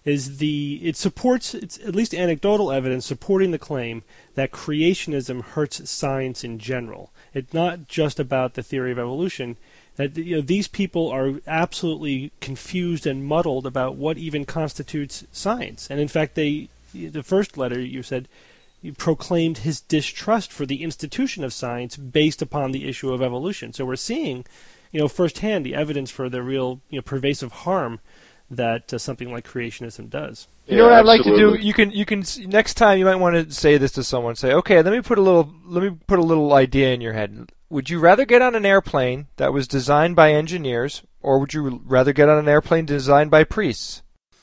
is the it supports it's at least anecdotal evidence supporting the claim that creationism hurts science in general. It's not just about the theory of evolution. That you know these people are absolutely confused and muddled about what even constitutes science. And in fact, they the first letter you said you proclaimed his distrust for the institution of science based upon the issue of evolution. So we're seeing, you know, firsthand the evidence for the real you know pervasive harm that uh, something like creationism does. You know Yeah, what I'd like to absolutely. do? You can, you can. Next time, you might want to say this to someone. Say, okay, let me put a little, let me put a little idea in your head. Would you rather get on an airplane that was designed by engineers, or would you rather get on an airplane designed by priests?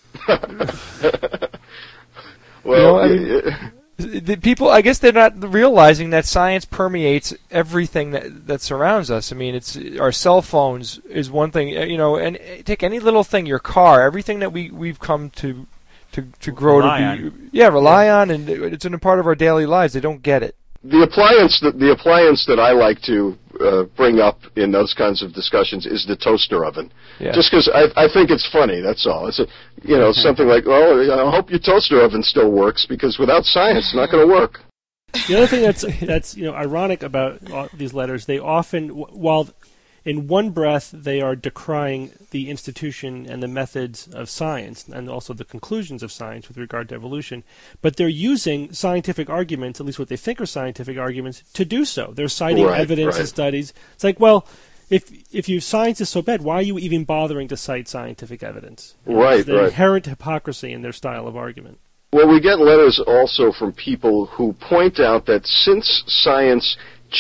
Well, You know, I y- mean- y- The people, I guess, they're not realizing that science permeates everything that that surrounds us. I mean, it's our cell phones is one thing, you know, and take any little thing, your car, everything that we we've come to to to grow Rely to be, on. yeah, rely on, and it's in a part of our daily lives. They don't get it. the appliance that the appliance that I like to uh, bring up in those kinds of discussions is the toaster oven. Yeah. Just because I, I think it's funny. That's all. It's a, you know something like, well, I hope your toaster oven still works because without science, it's not going to work. The other thing that's that's you know ironic about all these letters, they often, while in one breath they are decrying the institution and the methods of science and also the conclusions of science with regard to evolution, but they're using scientific arguments, at least what they think are scientific arguments, to do so. They're citing Right, evidence right. and studies. It's like, well, if if you science is so bad, why are you even bothering to cite scientific evidence? You know, Right, it's the right. inherent hypocrisy in their style of argument. Well, we get letters also from people who point out that since science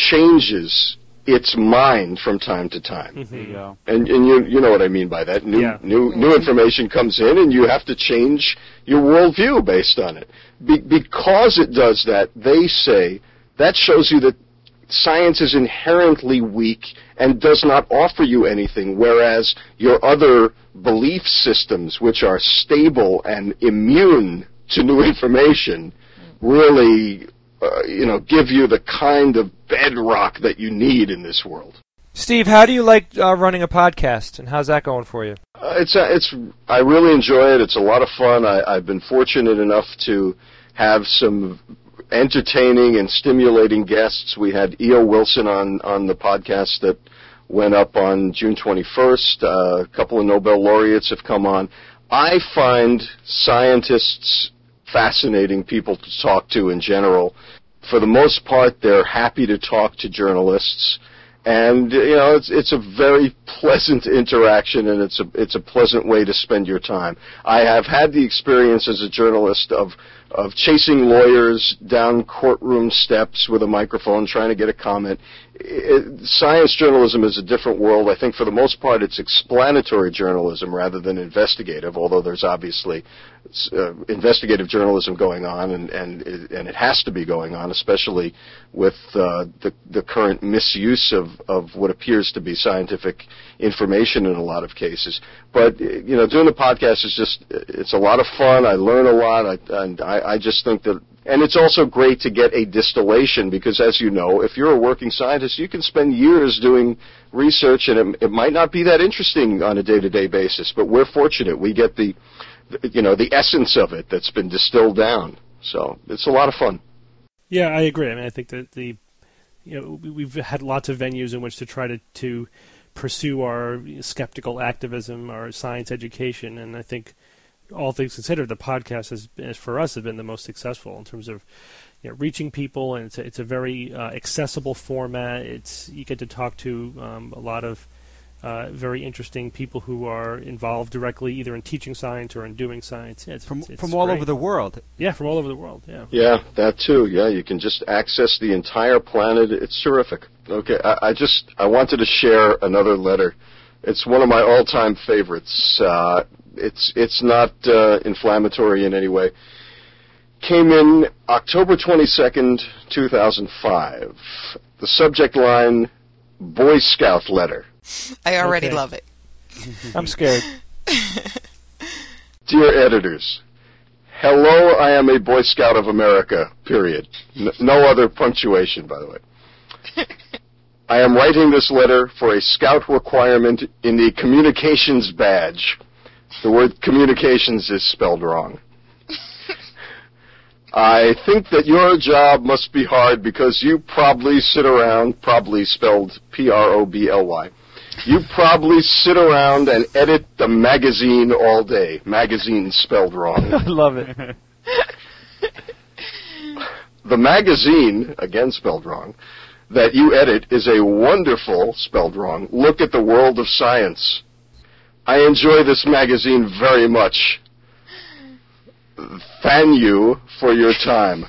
changes its mind from time to time, There you go. and and you you know what I mean by that. New Yeah. new new information comes in, and you have to change your worldview based on it. Be, because it does that, they say that shows you that science is inherently weak and does not offer you anything, whereas your other belief systems, which are stable and immune to new information, really, uh, you know, give you the kind of bedrock that you need in this world. Steve, how do you like uh, running a podcast, and how's that going for you? Uh, it's uh, it's I really enjoy it. It's a lot of fun. I, I've been fortunate enough to have some entertaining and stimulating guests. We had E O Wilson on on the podcast that went up on June twenty-first. Uh, a couple of Nobel laureates have come on. I find scientists fascinating people to talk to in general. For the most part, they're happy to talk to journalists. And you know, it's it's a very pleasant interaction, and it's a it's a pleasant way to spend your time. I have had the experience as a journalist of of chasing lawyers down courtroom steps with a microphone, trying to get a comment. It, science journalism is a different world. I think for the most part, it's explanatory journalism rather than investigative. Although there's obviously uh, investigative journalism going on, and and it, and it has to be going on, especially with uh, the the current misuse of of what appears to be scientific information in a lot of cases. But you know, doing the podcast is just it's a lot of fun. I learn a lot, I, and I, I just think that, and it's also great to get a distillation because, as you know, if you're a working scientist, you can spend years doing research, and it, it might not be that interesting on a day-to-day basis. But we're fortunate; we get the, the you know, the essence of it that's been distilled down. So it's a lot of fun. Yeah, I agree. I mean, I think that the, you know, we- we've had lots of venues in which to try to, to pursue our skeptical activism, our science education, and I think, all things considered, the podcast has, has for us, has been the most successful in terms of, you know, reaching people, and it's a, it's a very uh, accessible format. It's you get to talk to um, a lot of uh, very interesting people who are involved directly, either in teaching science or in doing science. Yeah, it's, From it's, it's from all great. over the world. Yeah, from all over the world. Yeah. Yeah, that too. Yeah, you can just access the entire planet. It's terrific. Okay, I, I just I wanted to share another letter. It's one of my all-time favorites. Uh, it's it's not uh, inflammatory in any way. Came in October twenty-second, two thousand five. The subject line: Boy Scout letter. I already Okay. love it. I'm scared. Dear editors, hello, I am a Boy Scout of America, period. N- no other punctuation, by the way. I am writing this letter for a Scout requirement in the Communications Badge. The word communications is spelled wrong. I think that your job must be hard because you probably sit around, probably spelled P R O B L Y. You probably sit around and edit the magazine all day. Magazine spelled wrong. I love it. The magazine, again spelled wrong, that you edit is a wonderful, spelled wrong, look at the world of science. I enjoy this magazine very much. Thank you for your time.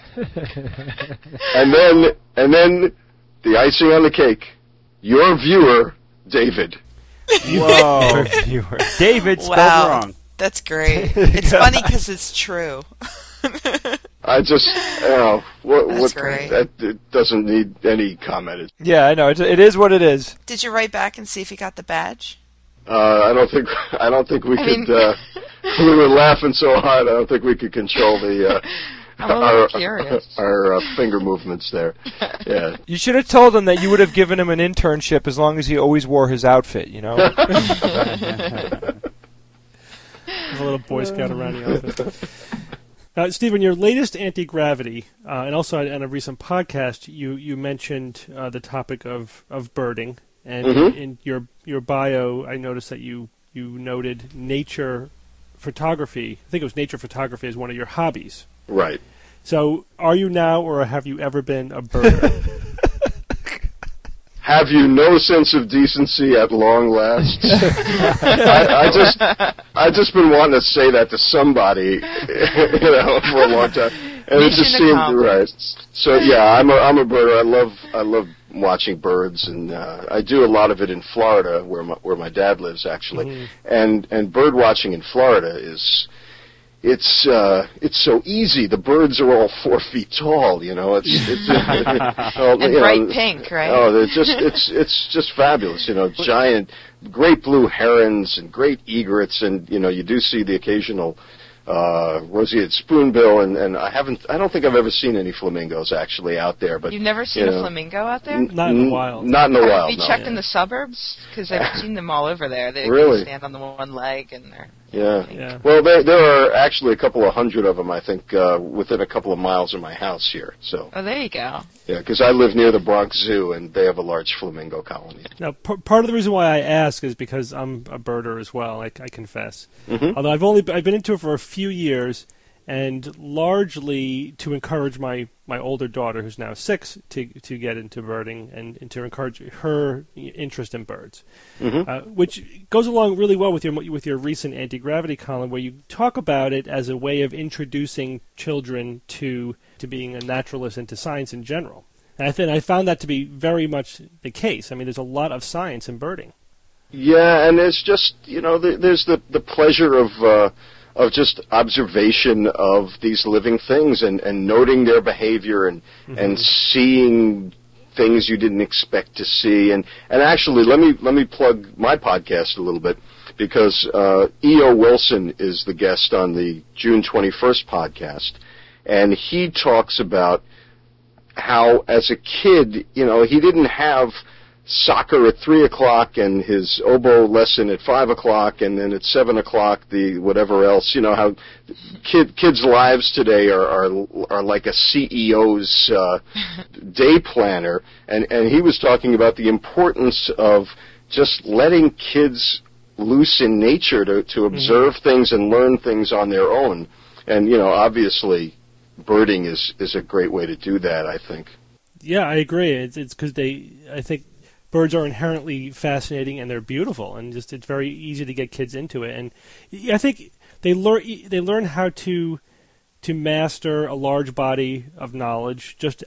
and then, and then, the icing on the cake, your viewer, David. Whoa. David spelled Wow. wrong. That's great. It's funny because it's true. I just, you know, what, That's what, great. that it doesn't need any comment. Yeah, I know. It, it is what it is. Did you write back and see if he got the badge? Uh, I don't think, I don't think we I could, mean- uh, we were laughing so hard, I don't think we could control the, uh, I'm a little our, curious. our uh, finger movements there. Yeah. You should have told him that you would have given him an internship as long as he always wore his outfit, you know? There's a little Boy Scout around the office. Uh, Stephen, your latest anti-gravity, uh, and also on a recent podcast, you, you mentioned uh, the topic of, of birding. And Mhm. in, in your your bio, I noticed that you, you noted nature photography. I think it was nature photography as one of your hobbies. Right. So, are you now, or have you ever been a birder? Have you no sense of decency at long last? I, I just, I just been wanting to say that to somebody, you know, for a long time, and it just Mission seemed accomplished. right. So yeah, I'm a, I'm a birder. I love, I love watching birds, and uh, I do a lot of it in Florida, where my, where my dad lives actually, Mhm. and and bird watching in Florida is. It's uh, it's so easy. The birds are all four feet tall. You know, it's it's well, And you know, bright pink, right? Oh, they're just it's it's just fabulous. You know, giant, great blue herons and great egrets, and you know, you do see the occasional uh, roseate spoonbill, and and I haven't. I don't think I've ever seen any flamingos actually out there. But You've never seen you a know, flamingo out there? n- Not in the n- wild. Not in the Have wild. you No. checked in the suburbs? Because I've seen them all over there. They Really? stand on the one leg and they're. Yeah. Yeah. Well, there there are actually a couple of hundred of them, I think, uh, within a couple of miles of my house here. So, Oh, there you go. yeah, because I live near the Bronx Zoo, and they have a large flamingo colony. Now, p- part of the reason why I ask is because I'm a birder as well. I, I confess. Mhm. Although I've only I've been into it for a few years, and largely to encourage my, my older daughter, who's now six, to to get into birding and, and to encourage her interest in birds, Mhm. uh, which goes along really well with your with your recent anti-gravity column, where you talk about it as a way of introducing children to to being a naturalist and to science in general. And I think I found that to be very much the case. I mean, there's a lot of science in birding. Yeah, and it's just you know there, there's the the pleasure of uh, of just observation of these living things and, and noting their behavior and and seeing things you didn't expect to see. And and actually, let me let me plug my podcast a little bit, because uh, E O Wilson is the guest on the June twenty-first podcast, and he talks about how as a kid, you know, he didn't have soccer at three o'clock and his oboe lesson at five o'clock, and then at seven o'clock the whatever else. You know how kid kids' lives today are are, are like a C E O's uh, day planner, and and he was talking about the importance of just letting kids loose in nature to to observe mm-hmm. things and learn things on their own. And you know, obviously, birding is is a great way to do that, I think. Yeah, I agree. It's it's because they, I think, birds are inherently fascinating and they're beautiful, and just it's very easy to get kids into it. And I think they learn they learn how to to master a large body of knowledge just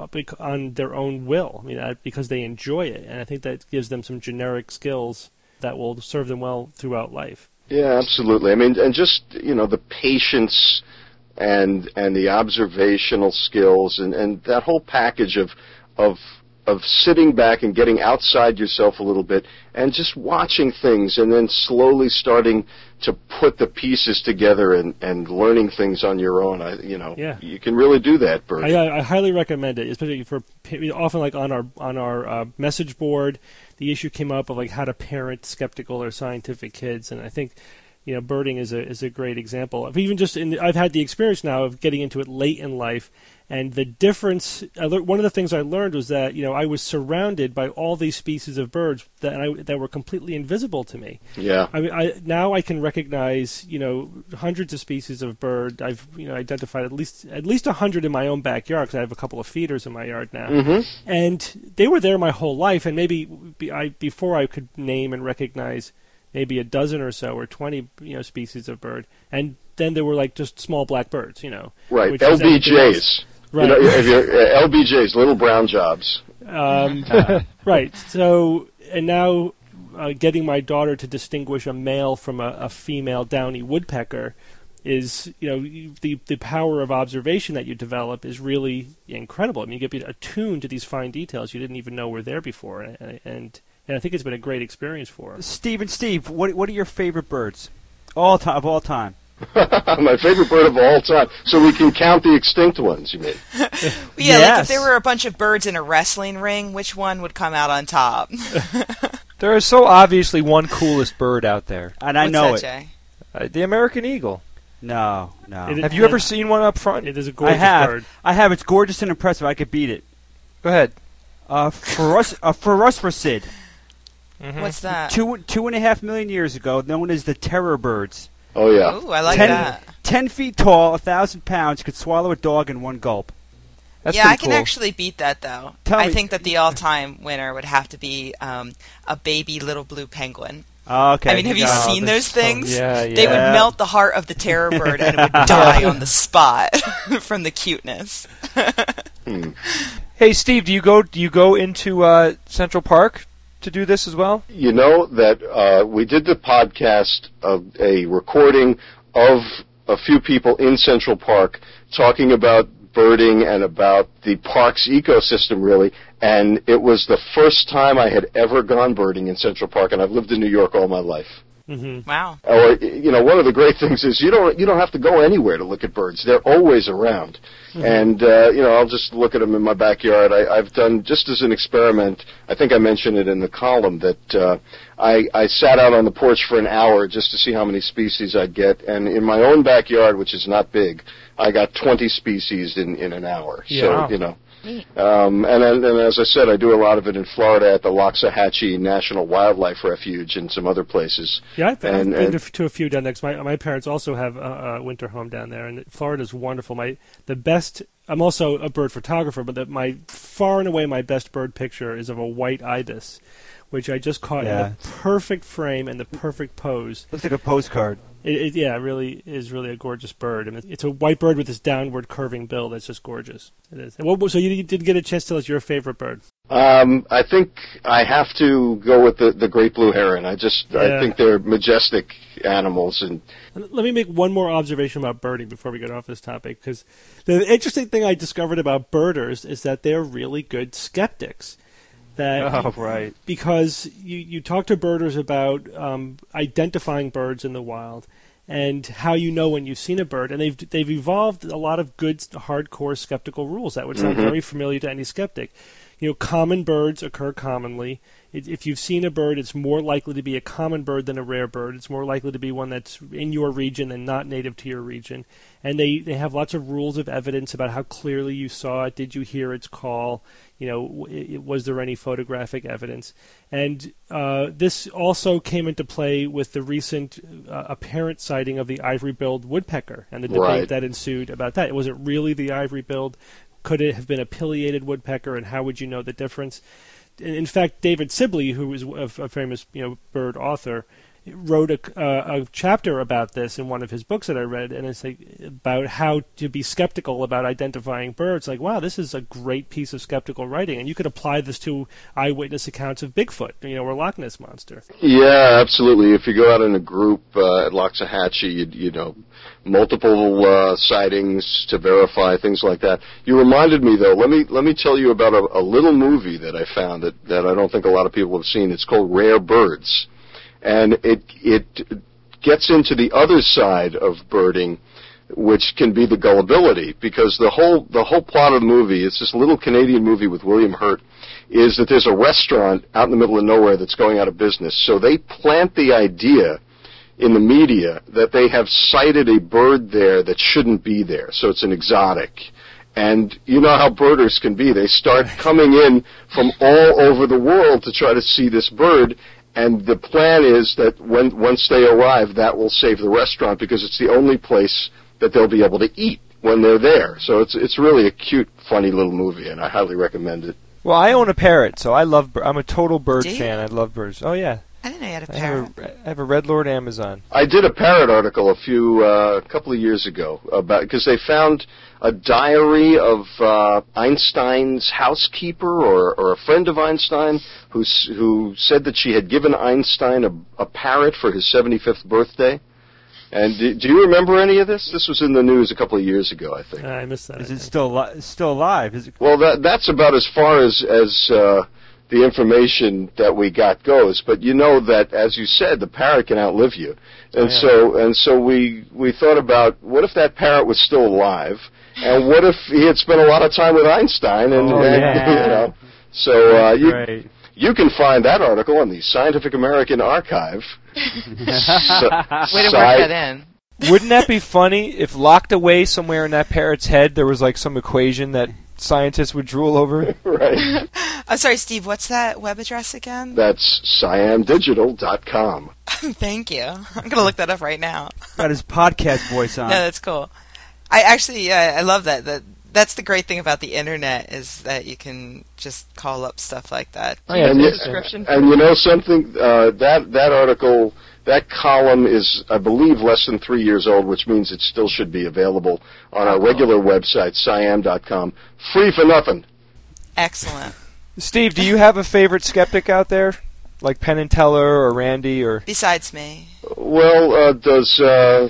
on their own will. I mean, because they enjoy it, and I think that gives them some generic skills that will serve them well throughout life. Yeah, absolutely. I mean, and just you know the patience and and the observational skills and, and that whole package of of of sitting back and getting outside yourself a little bit and just watching things and then slowly starting to put the pieces together and, and learning things on your own. I, you know, yeah. you can really do that, Bert. I, I highly recommend it, especially for often like on our on our uh, message board, the issue came up of like how to parent skeptical or scientific kids, and I think you know, birding is a is a great example of even just. In, I've had the experience now of getting into it late in life, and the difference. I learned, one of the things I learned was that you know I was surrounded by all these species of birds that I, that were completely invisible to me. Yeah. I mean, I, now I can recognize you know hundreds of species of bird. I've you know identified at least at least a hundred in my own backyard because I have a couple of feeders in my yard now, Mm-hmm. and they were there my whole life. And maybe be, I before I could name and recognize maybe a dozen or so or twenty you know species of bird, and then there were like just small black birds, you know. Right, which is L B everything else. Js. Right. You know, if you're, uh, L B Js, little brown jobs. Um, right. So, and now uh, getting my daughter to distinguish a male from a, a female downy woodpecker is, you know, you- the the power of observation that you develop is really incredible. I mean, you get attuned to these fine details you didn't even know were there before, and and, and I think it's been a great experience for us. Steve and Steve, what what are your favorite birds, all time of all time? My favorite bird of all time. So we can count the extinct ones, you mean? Yeah, like Yes. if there were a bunch of birds in a wrestling ring, which one would come out on top? There is so obviously one coolest bird out there. And I What's know that, it. Jay? Uh, the American eagle. No, no. It- Have you ever seen one up front? It is a I gorgeous have. bird. I have. It's gorgeous and impressive. I could beat it. Go ahead. Uh, Ferus, a Ferocid. Mhm. What's that? Two two and a half million years ago, known as the terror birds. Oh, yeah. Ooh, I like ten, that. ten feet tall, a thousand pounds, could swallow a dog in one gulp. That's yeah, I pretty can cool. actually beat that, though. Tell I me- think that the all-time winner would have to be um, a baby little blue penguin. Okay. I mean, have you got it. seen those things? Yeah, They yeah. would melt the heart of the terror bird and it would die on the spot from the cuteness. Hmm. Hey, Steve, do you go do you go into uh, Central Park to do this as well? You know that uh, we did the podcast of a recording of a few people in Central Park talking about birding and about the park's ecosystem, really. And it was the first time I had ever gone birding in Central Park, and I've lived in New York all my life. Mm-hmm. Wow. Or, you know, one of the great things is you don't you don't have to go anywhere to look at birds. They're always around. Mm-hmm. And, uh, you know, I'll just look at them in my backyard. I, I've done, just as an experiment, I think I mentioned it in the column, that uh, I, I sat out on the porch for an hour just to see how many species I'd get. And in my own backyard, which is not big, I got twenty species in, in an hour. Yeah. So, you know. Um, and, and and as I said, I do a lot of it in Florida at the Loxahatchee National Wildlife Refuge and some other places. Yeah, I've, I've And- been and- to, to a few down there. 'Cause my my parents also have a, a winter home down there, and Florida's wonderful. My the best. I'm also a bird photographer, but the, my far and away my best bird picture is of a white ibis, which I just caught Yeah. in the perfect frame and the perfect pose. Looks like a postcard. It, it, yeah, it really is really a gorgeous bird. I mean, it's a white bird with this downward curving bill that's just gorgeous. It is. And what, so you did get a chance to tell us your favorite bird? Um, I think I have to go with the, the great blue heron. I just Yeah. I think they're majestic animals, and Let me make one more observation about birding before we get off this topic, because the interesting thing I discovered about birders is that they're really good skeptics. That Oh, right. because you, you talk to birders about um, identifying birds in the wild and how you know when you've seen a bird, and they've they've evolved a lot of good, hardcore skeptical rules that would sound Mhm. very familiar to any skeptic. You know, common birds occur commonly. It, if you've seen a bird, it's more likely to be a common bird than a rare bird. It's more likely to be one that's in your region than not native to your region. And they, they have lots of rules of evidence about how clearly you saw it. Did you hear its call? You know, w- it, was there any photographic evidence? And uh, this also came into play with the recent uh, apparent sighting of the ivory-billed woodpecker and the debate Right. that ensued about that. Was it really the ivory-billed? Could it have been a pileated woodpecker, and how would you know the difference? In in fact, David Sibley, who is a, a famous you know bird author, wrote a, uh, a chapter about this in one of his books that I read, and it's like about how to be skeptical about identifying birds. Like, wow, this is a great piece of skeptical writing, and you could apply this to eyewitness accounts of Bigfoot, you know, or Loch Ness Monster. yeah, absolutely. If you go out in a group uh, at Loxahatchee, you, you know, multiple uh, sightings to verify things like that. You reminded me, though. Let me let me tell you about a, a little movie that I found that that I don't think a lot of people have seen. It's called Rare Birds. And it it gets into the other side of birding, which can be the gullibility, because the whole the whole plot of the movie, it's this little Canadian movie with William Hurt, is that there's a restaurant out in the middle of nowhere that's going out of business. So they plant the idea in the media that they have sighted a bird there that shouldn't be there, so it's an exotic. And you know how birders can be. They start coming in from all over the world to try to see this bird, and the plan is that when once they arrive, that will save the restaurant because it's the only place that they'll be able to eat when they're there. So it's it's really a cute, funny little movie, and I highly recommend it. Well, I own a parrot, so I love. I'm a total bird Do you? fan. I love birds. Oh yeah. I didn't know you had a I have parrot. a, I have a Red Lord Amazon. I did a parrot article a few, uh, a couple of years ago about because they found a diary of uh, Einstein's housekeeper or, or a friend of Einstein who who said that she had given Einstein a, a parrot for his seventy-fifth birthday. And do, do you remember any of this? This was in the news a couple of years ago, I think. Uh, I missed that. Is I it think. still li- still alive? Is it? Well, that that's about as far as as uh, the information that we got goes. But you know that, as you said, the parrot can outlive you, and Oh, yeah. so and so we we thought about what if that parrot was still alive, and what if he had spent a lot of time with Einstein, and, Oh, and yeah. you know, so uh, you Great. you can find that article on the Scientific American Archive. So- Way to side- work that in. Wouldn't that be funny if locked away somewhere in that parrot's head there was like some equation that scientists would drool over? Right. I'm sorry, Steve, what's that web address again? That's siam digital dot com. Thank you. I'm going to look that up right now. Got his podcast voice on. No, that's cool. I actually, uh, I love that. That That's the great thing about the internet is that you can just call up stuff like that. Oh, yeah, and, it's you, description and you know something? Uh, that that article, that column is, I believe, less than three years old, which means it still should be available on our regular website, siam dot com, free for nothing. Excellent. Steve, do you have a favorite skeptic out there? Like Penn and Teller or Randy or... Besides me. Well, uh, does uh,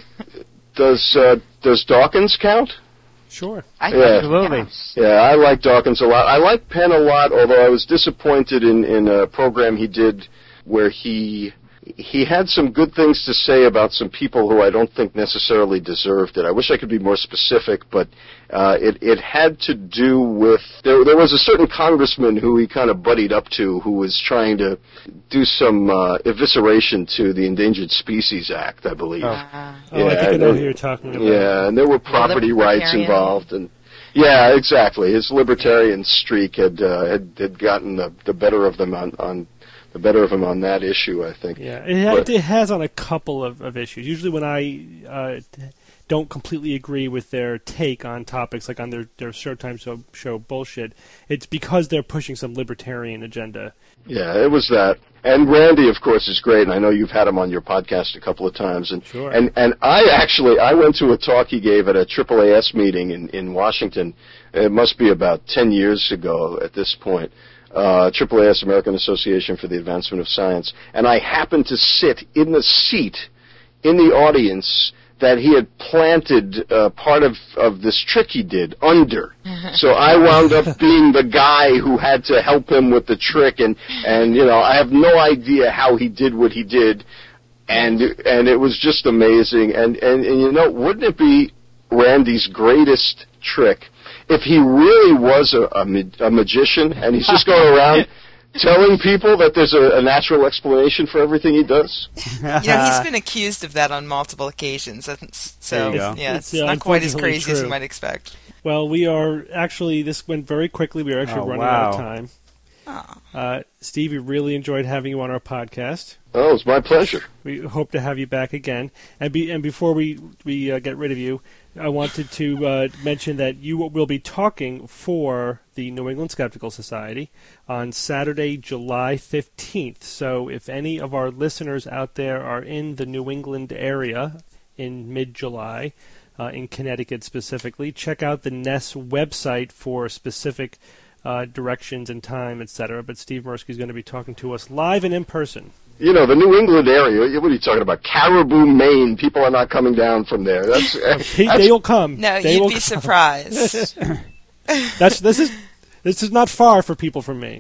does uh, does Dawkins count? Sure. I Yeah. Absolutely. Yeah, I like Dawkins a lot. I like Penn a lot, although I was disappointed in, in a program he did where he he had some good things to say about some people who I don't think necessarily deserved it. I wish I could be more specific, but uh, it it had to do with there there was a certain congressman who he kind of buddied up to who was trying to do some uh, evisceration to the Endangered Species Act, I believe. Oh. Uh, Oh, I think I know who you're talking about. Yeah, and there were property rights libertarian. involved, and yeah, exactly. His libertarian streak had uh, had, had gotten the, the better of them on, on the better of him on that issue, I think. Yeah, it, ha- But- it has on a couple of, of issues. Usually when I uh, t- don't completely agree with their take on topics, like on their, their Showtime show, show bullshit, it's because they're pushing some libertarian agenda. Yeah, it was that. And Randy, of course, is great, and I know you've had him on your podcast a couple of times. And Sure. and, and I actually I went to a talk he gave at a triple A S meeting in, in Washington. It must be about ten years ago at this point. Uh, triple A S, American Association for the Advancement of Science. And I happened to sit in the seat in the audience that he had planted uh, part of, of this trick he did under. So I wound up being the guy who had to help him with the trick, and, and you know, I have no idea how he did what he did, and and it was just amazing. And, and, and you know, wouldn't it be Randy's greatest trick if he really was a, a, ma- a magician, and he's just going around telling people that there's a, a natural explanation for everything he does? you know, he's been accused of that on multiple occasions. and So, There you go. yeah, It's, it's, uh, not quite as unfortunately crazy as you true. might expect. Well, we are actually, this went very quickly. We are actually Oh, running out of wow. time. Oh. Uh, Steve, we really enjoyed having you on our podcast. Oh, it's my pleasure. We hope to have you back again. And be, and before we we uh, get rid of you, I wanted to uh, mention that you will be talking for the New England Skeptical Society on Saturday, July fifteenth. So if any of our listeners out there are in the New England area in mid-July, uh, in Connecticut specifically, check out the N E S website for specific uh, directions and time, et cetera. But Steve Mirsky is going to be talking to us live and in person. You know, the New England area, what are you talking about? Caribou, Maine. People are not coming down from there. That's, He, that's they'll come. No, they you'd will be come. surprised. That's this is this is not far for people from Maine.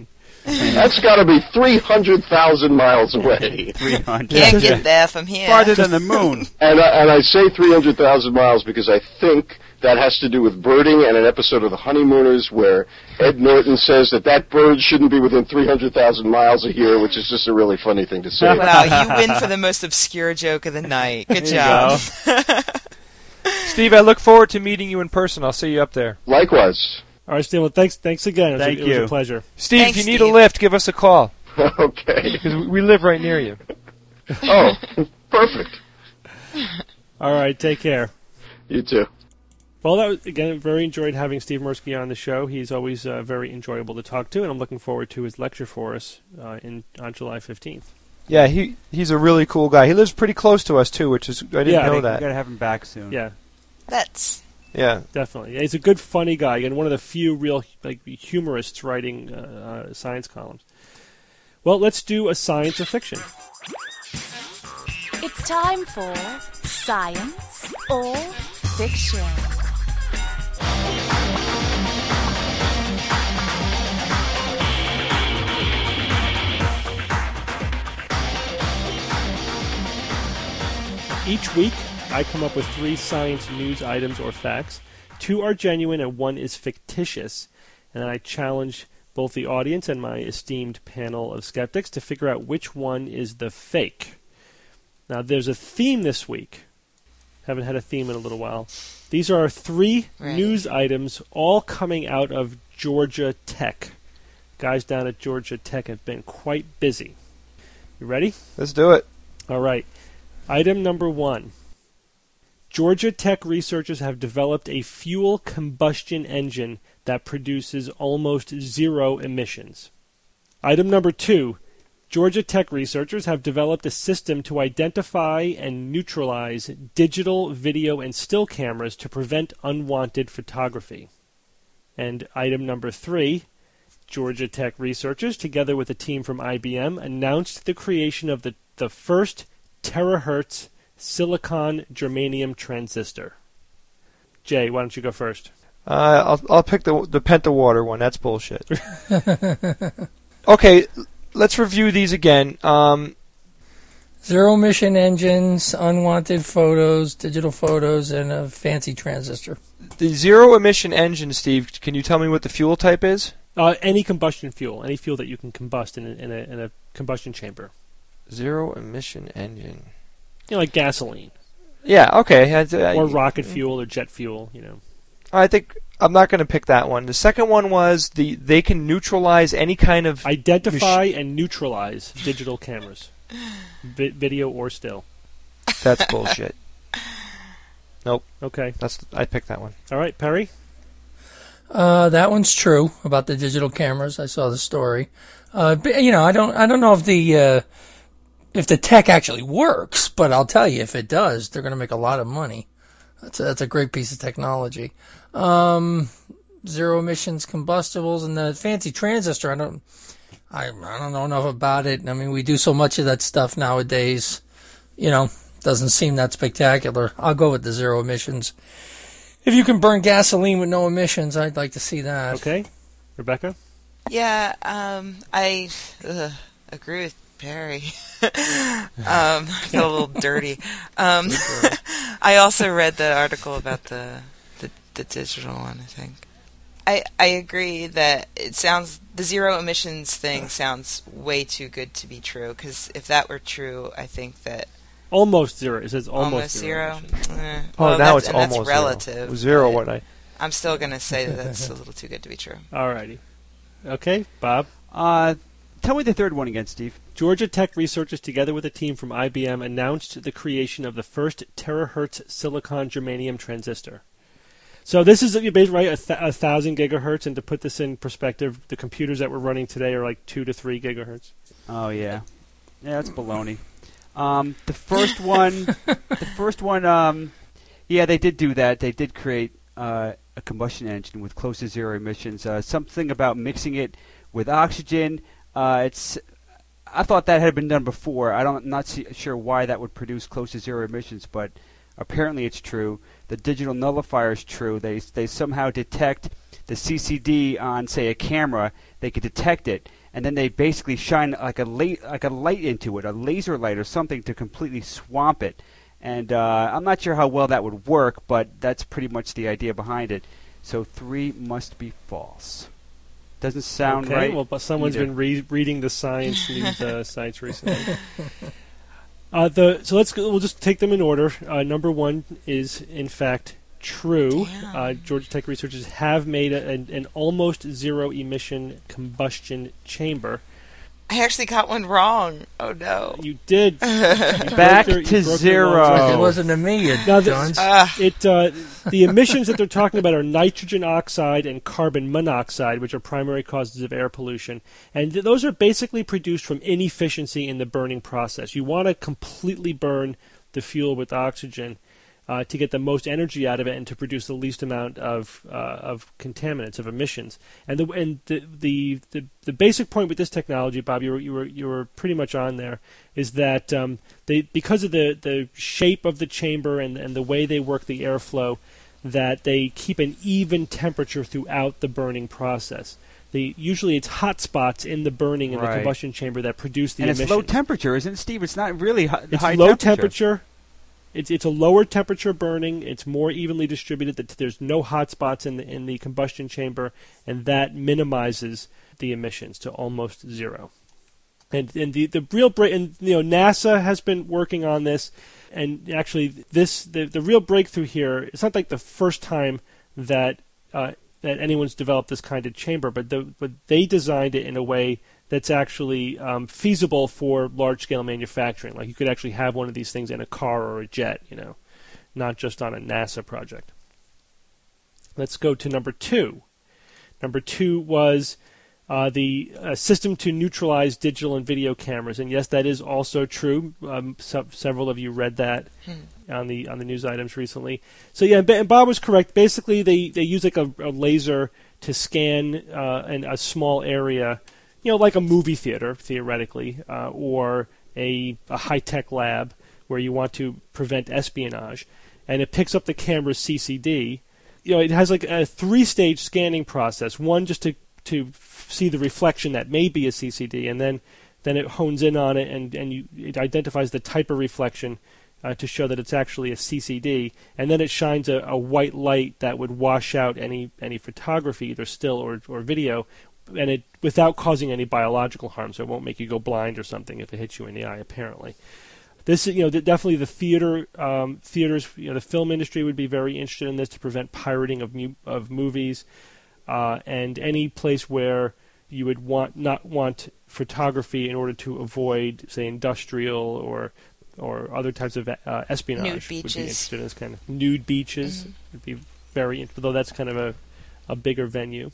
That's got to be three hundred thousand miles away. three hundred. Can't get there from here. Farther than the moon. And I, and I say three hundred thousand miles because I think that has to do with birding and an episode of The Honeymooners where Ed Norton says that that bird shouldn't be within three hundred thousand miles a year, which is just a really funny thing to say. Wow, you win for the most obscure joke of the night. Good There job. Steve, I look forward to meeting you in person. I'll see you up there. Likewise. All right, Steve. Well, thanks. Thanks again. It was, Thank a, it was you. a pleasure. Steve, Thanks, if you need Steve. a lift, give us a call. Okay. Because we live right near you. Oh, perfect. All right. Take care. You too. Well, that was, again, very enjoyed having Steve Mirsky on the show. He's always uh, very enjoyable to talk to, and I'm looking forward to his lecture for us uh, in on July fifteenth. Yeah, he he's a really cool guy. He lives pretty close to us, too, which is, I didn't Yeah, know We that. got to have him back soon. Yeah, That's Yeah. definitely. Yeah, he's a good, funny guy, and one of the few real like humorists writing uh, uh, science columns. Well, let's do a science or fiction. It's time for Science or Fiction. Each week, I come up with three science news items or facts. Two are genuine and one is fictitious. And then I challenge both the audience and my esteemed panel of skeptics to figure out which one is the fake. Now, there's a theme this week. Haven't had a theme in a little while. These are three Right. news items all coming out of Georgia Tech. Guys down at Georgia Tech have been quite busy. You ready? Let's do it. All right. Item number one. Georgia Tech researchers have developed a fuel combustion engine that produces almost zero emissions. Item number two. Georgia Tech researchers have developed a system to identify and neutralize digital, video, and still cameras to prevent unwanted photography. And item number three. Georgia Tech researchers, together with a team from I B M, announced the creation of the, the first terahertz silicon germanium transistor. Jay, why don't you go first? Uh, I'll I'll pick the the pentawater one. That's bullshit. Okay, let's review these again. Um, Zero emission engines, unwanted photos, digital photos, and a fancy transistor. the zero emission engine, Steve. Can you tell me what the fuel type is? Uh, any combustion fuel, any fuel that you can combust in a, in a, in a combustion chamber. Zero emission engine. You know, like gasoline, Yeah. Okay. I, I, or rocket fuel, or jet fuel. You know. I think I'm not going to pick that one. The second one was the they can neutralize any kind of Identify and neutralize digital cameras, Vi- video or still. That's bullshit. Nope. Okay. That's I picked that one. All right, Perry. Uh, that one's true about the digital cameras. I saw the story. Uh, but, you know, I don't, I don't know if the, uh, if the tech actually works, but I'll tell you, if it does, they're going to make a lot of money. That's a, that's a great piece of technology. Um, zero emissions combustibles and the fancy transistor. I don't, I, I don't know enough about it. I mean, we do so much of that stuff nowadays. You know, doesn't seem that spectacular. I'll go with the zero emissions. If you can burn gasoline with no emissions, I'd like to see that. Okay. Rebecca. Yeah, um, I ugh, agree with Perry. um, I feel a little dirty. Um, I also read the article about the, the the digital one, I think. I I agree that it sounds the zero emissions thing sounds way too good to be true. Because if that were true, I think that Almost zero. It says almost, almost zero. Eh, Oh, well, now that's, it's and that's almost relative. zero. Zero. but What I I'm still gonna say that that's a little too good to be true. All righty. Okay, Bob. Uh, tell me the third one again, Steve. Georgia Tech researchers, together with a team from I B M, announced the creation of the first terahertz silicon germanium transistor. So this is basically right a, th- a thousand gigahertz, and to put this in perspective, the computers that we're running today are like two to three gigahertz. Oh yeah, yeah, that's baloney. Um, the first one, the first one, um, yeah, they did do that. They did create uh, a combustion engine with close to zero emissions. Uh, something about mixing it with oxygen. Uh, it's, I thought that had been done before. I don't, I'm not see, sure why that would produce close to zero emissions, but apparently it's true. The digital nullifier is true. They they somehow detect the C C D on, say, a camera. They could detect it, and then they basically shine like a la- like a light into it, a laser light or something to completely swamp it. And uh, I'm not sure how well that would work, but that's pretty much the idea behind it. So three must be false. Doesn't sound okay, right. Well, but someone's either. been re- reading the science news uh, sites recently. Uh, the so let's go, we'll just take them in order. Uh, number one is in fact true. Damn. Uh, Georgia Tech researchers have made a, an, an almost zero emission combustion chamber. I actually got one wrong. Oh no. You did. You Back broke your- you to broke your zero. lungs It record. wasn't to me, you Now, the- dunce. Ah. It uh, the emissions that they're talking about are nitrogen oxide and carbon monoxide, which are primary causes of air pollution, and th- those are basically produced from inefficiency in the burning process. You want to completely burn the fuel with oxygen uh, to get the most energy out of it and to produce the least amount of uh, of contaminants, of emissions. And the and the, the the the basic point with this technology, Bob, you were you were you were pretty much on there, is that um, they because of the, the shape of the chamber and and the way they work the airflow, that they keep an even temperature throughout the burning process. They, usually it's hot spots in the burning in Right. the combustion chamber that produce the and emissions. it's low temperature, isn't it, Steve? It's not really hi- It's high low temperature. temperature. It's it's a lower temperature burning. It's more evenly distributed. That there's no hot spots in the in the combustion chamber, and that minimizes the emissions to almost zero. And and the the real break, and you know NASA has been working on this, and actually this the the real breakthrough here. It's not like the first time that uh, that anyone's developed this kind of chamber, but the but they designed it in a way that's actually um, feasible for large-scale manufacturing. Like you could actually have one of these things in a car or a jet, you know, not just on a NASA project. Let's go to number two. Number two was uh, the uh, system to neutralize digital and video cameras, and yes, that is also true. Um, so, several of you read that on the on the news items recently. So yeah, and Bob was correct. Basically, they they use like a, a laser to scan uh, an, a small area. You know, like a movie theater, theoretically, uh, or a, a high-tech lab where you want to prevent espionage, and it picks up the camera's C C D. You know, it has like a three-stage scanning process. One, just to to f- see the reflection that may be a C C D, and then then it hones in on it, and and you, it identifies the type of reflection uh, to show that it's actually a C C D, and then it shines a, a white light that would wash out any any photography, either still or or video. And it without causing any biological harm, so it won't make you go blind or something if it hits you in the eye. Apparently, this is you know the, definitely the theater um, theaters. You know, the film industry would be very interested in this to prevent pirating of mu- of movies, uh, and any place where you would want not want photography in order to avoid, say, industrial or or other types of uh, espionage. Nude Would be beaches. interested in this kind of nude beaches. Mm-hmm. Would be very, though that's kind of a a bigger venue.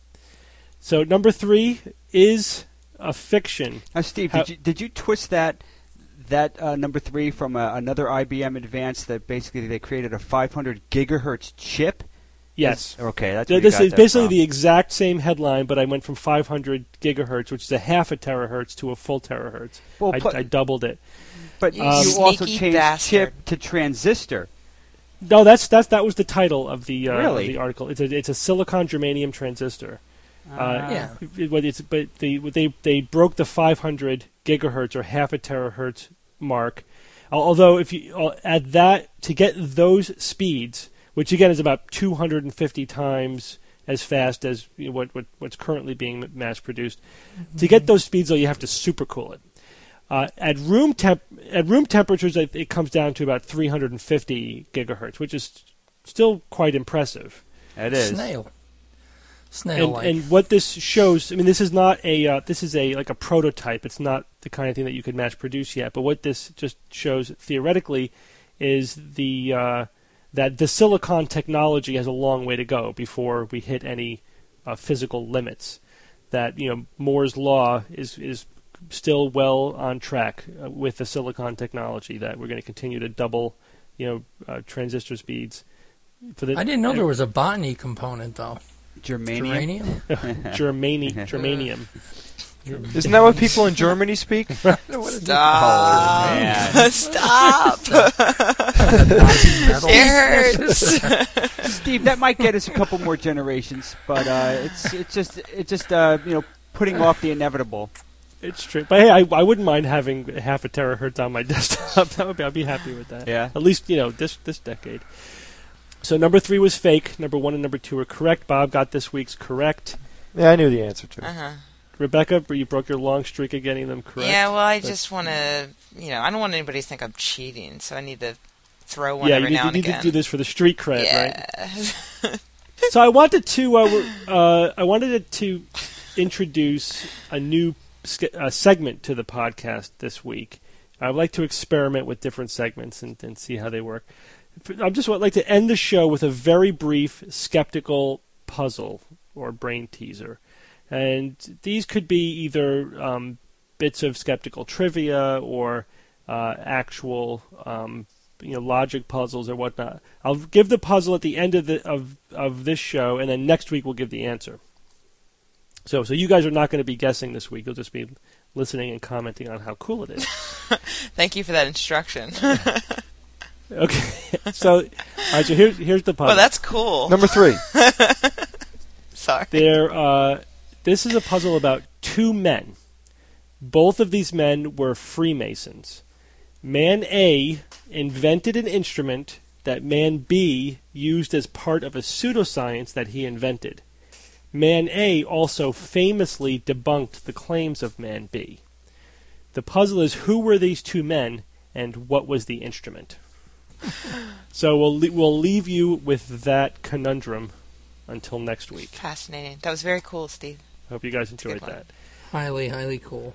So number three is a fiction. Now, Steve, How- did you did you twist that that uh, number three from uh, another I B M Advanced that basically they created a five hundred gigahertz chip? Yes. Okay, that's So where you this got is that basically from. the exact same headline, but I went from five hundred gigahertz, which is a half a terahertz, to a full terahertz. Well, I, pl- I doubled it. But You you also sneaky changed bastard. chip to transistor. No, that's that's that was the title of the uh, Really? of the article. It's a it's a silicon germanium transistor. Uh, Yeah. It, but it's but they they they broke the five hundred gigahertz or half a terahertz mark. Al- Although if you uh, at that to get those speeds, which again is about two hundred fifty times as fast as you know, what, what what's currently being mass produced, to get those speeds though you have to supercool it. Uh, at room temp at room temperatures, it, it comes down to about three hundred fifty gigahertz, which is still quite impressive. It is. Snail. Snail And, like. and what this shows, I mean, this is not a uh, this is a like a prototype. It's not the kind of thing that you could mass produce yet. But what this just shows theoretically is the uh, that the silicon technology has a long way to go before we hit any uh, physical limits. That you know Moore's law is is still well on track uh, with the silicon technology. That we're going to continue to double, you know, uh, transistor speeds. For the I didn't know there was a botany component, though. Germanium. Uranium? Germani- germanium. Isn't that what people in Germany speak? Stop! Oh, man. Stop! Metal? It hurts. Steve, that might get us a couple more generations, but uh, it's it's just it just uh, you know putting off the inevitable. It's true. But hey, I, I wouldn't mind having half a terahertz on my desktop. That would be, I'd be happy with that. Yeah. At least, you know, this this decade. So number three was fake. Number one and number two were correct. Bob got this week's correct. Yeah, I knew the answer to it. Uh-huh. Rebecca, you broke your long streak of getting them correct. Yeah, well, I but just want to, you know, I don't want anybody to think I'm cheating, so I need to throw one yeah, every you need, now you and need again. to do this for the street cred, yeah. right? So I wanted to, uh, uh, I wanted to introduce a new sk- uh, segment to the podcast this week. I'd like to experiment with different segments and, and see how they work. I just would like to end the show with a very brief skeptical puzzle or brain teaser. And these could be either um, bits of skeptical trivia or uh, actual um, you know, logic puzzles or whatnot. I'll give the puzzle at the end of the of, of this show, and then next week we'll give the answer. So, so you guys are not going to be guessing this week. You'll just be listening and commenting on how cool it is. Thank you for that instruction. Okay. So, all right. So here's here's the puzzle. Well, that's cool. Number three. Sorry. There. Uh, this is a puzzle about two men. Both of these men were Freemasons. Man A invented an instrument that Man B used as part of a pseudoscience that he invented. Man A also famously debunked the claims of Man B. The puzzle is, who were these two men and what was the instrument? So we'll le- we'll leave you with that conundrum until next week. Fascinating. That was very cool, Steve. Hope you guys enjoyed that. Highly, highly cool.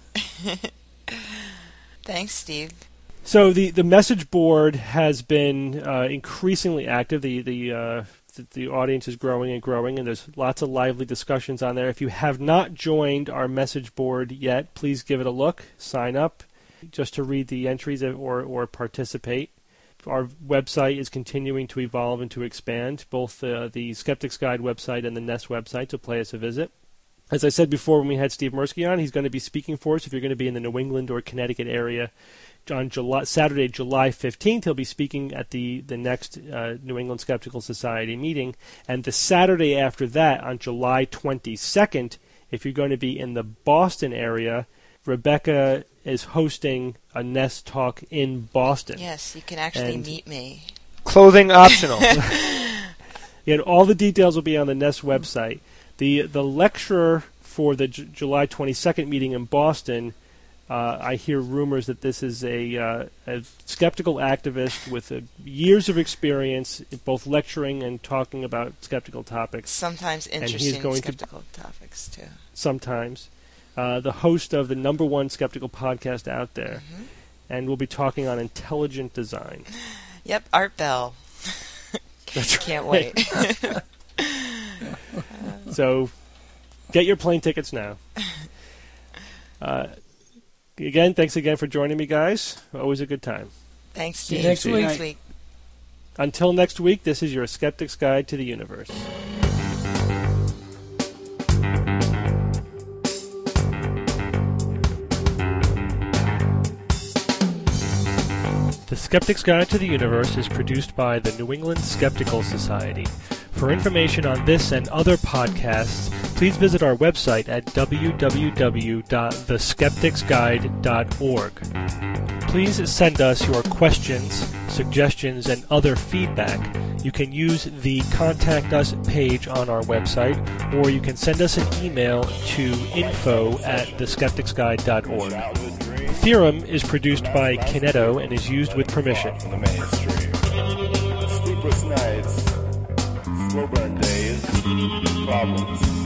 Thanks, Steve. So the, the message board has been uh, increasingly active. The the, uh, the the audience is growing and growing, and there's lots of lively discussions on there. If you have not joined our message board yet, please give it a look. Sign up just to read the entries or or participate. Our website is continuing to evolve and to expand, both uh, the Skeptics Guide website and the Nest website, so play us a visit. As I said before when we had Steve Mirsky on, he's going to be speaking for us if you're going to be in the New England or Connecticut area. On July, Saturday, July fifteenth, he'll be speaking at the, the next uh, New England Skeptical Society meeting. And the Saturday after that, on July twenty-second, if you're going to be in the Boston area, Rebecca is hosting a Nest Talk in Boston. Yes, you can actually And meet me. Clothing optional. And all the details will be on the Nest website. The the lecturer for the J- July twenty-second meeting in Boston, uh, I hear rumors that this is a, uh, a skeptical activist with uh, years of experience, both lecturing and talking about skeptical topics. Sometimes And he's interesting going to- skeptical topics, too. Sometimes. Uh, the host of the number one skeptical podcast out there. Mm-hmm. And we'll be talking on intelligent design. Yep, Art Bell. That's Can't right. wait. So, get your plane tickets now. Uh, again, thanks again for joining me, guys. Always a good time. Thanks, See you Steve. next week. Next week. Until next week, this is your Skeptic's Guide to the Universe. The Skeptic's Guide to the Universe is produced by the New England Skeptical Society. For information on this and other podcasts, please visit our website at w w w dot the skeptics guide dot org. Please send us your questions, suggestions, and other feedback. You can use the Contact Us page on our website, or you can send us an email to info at the skeptics guide dot org. Theorem is produced by Kineto and is used with permission. On the mainstream. Sleepless nights, slow burn days, problems.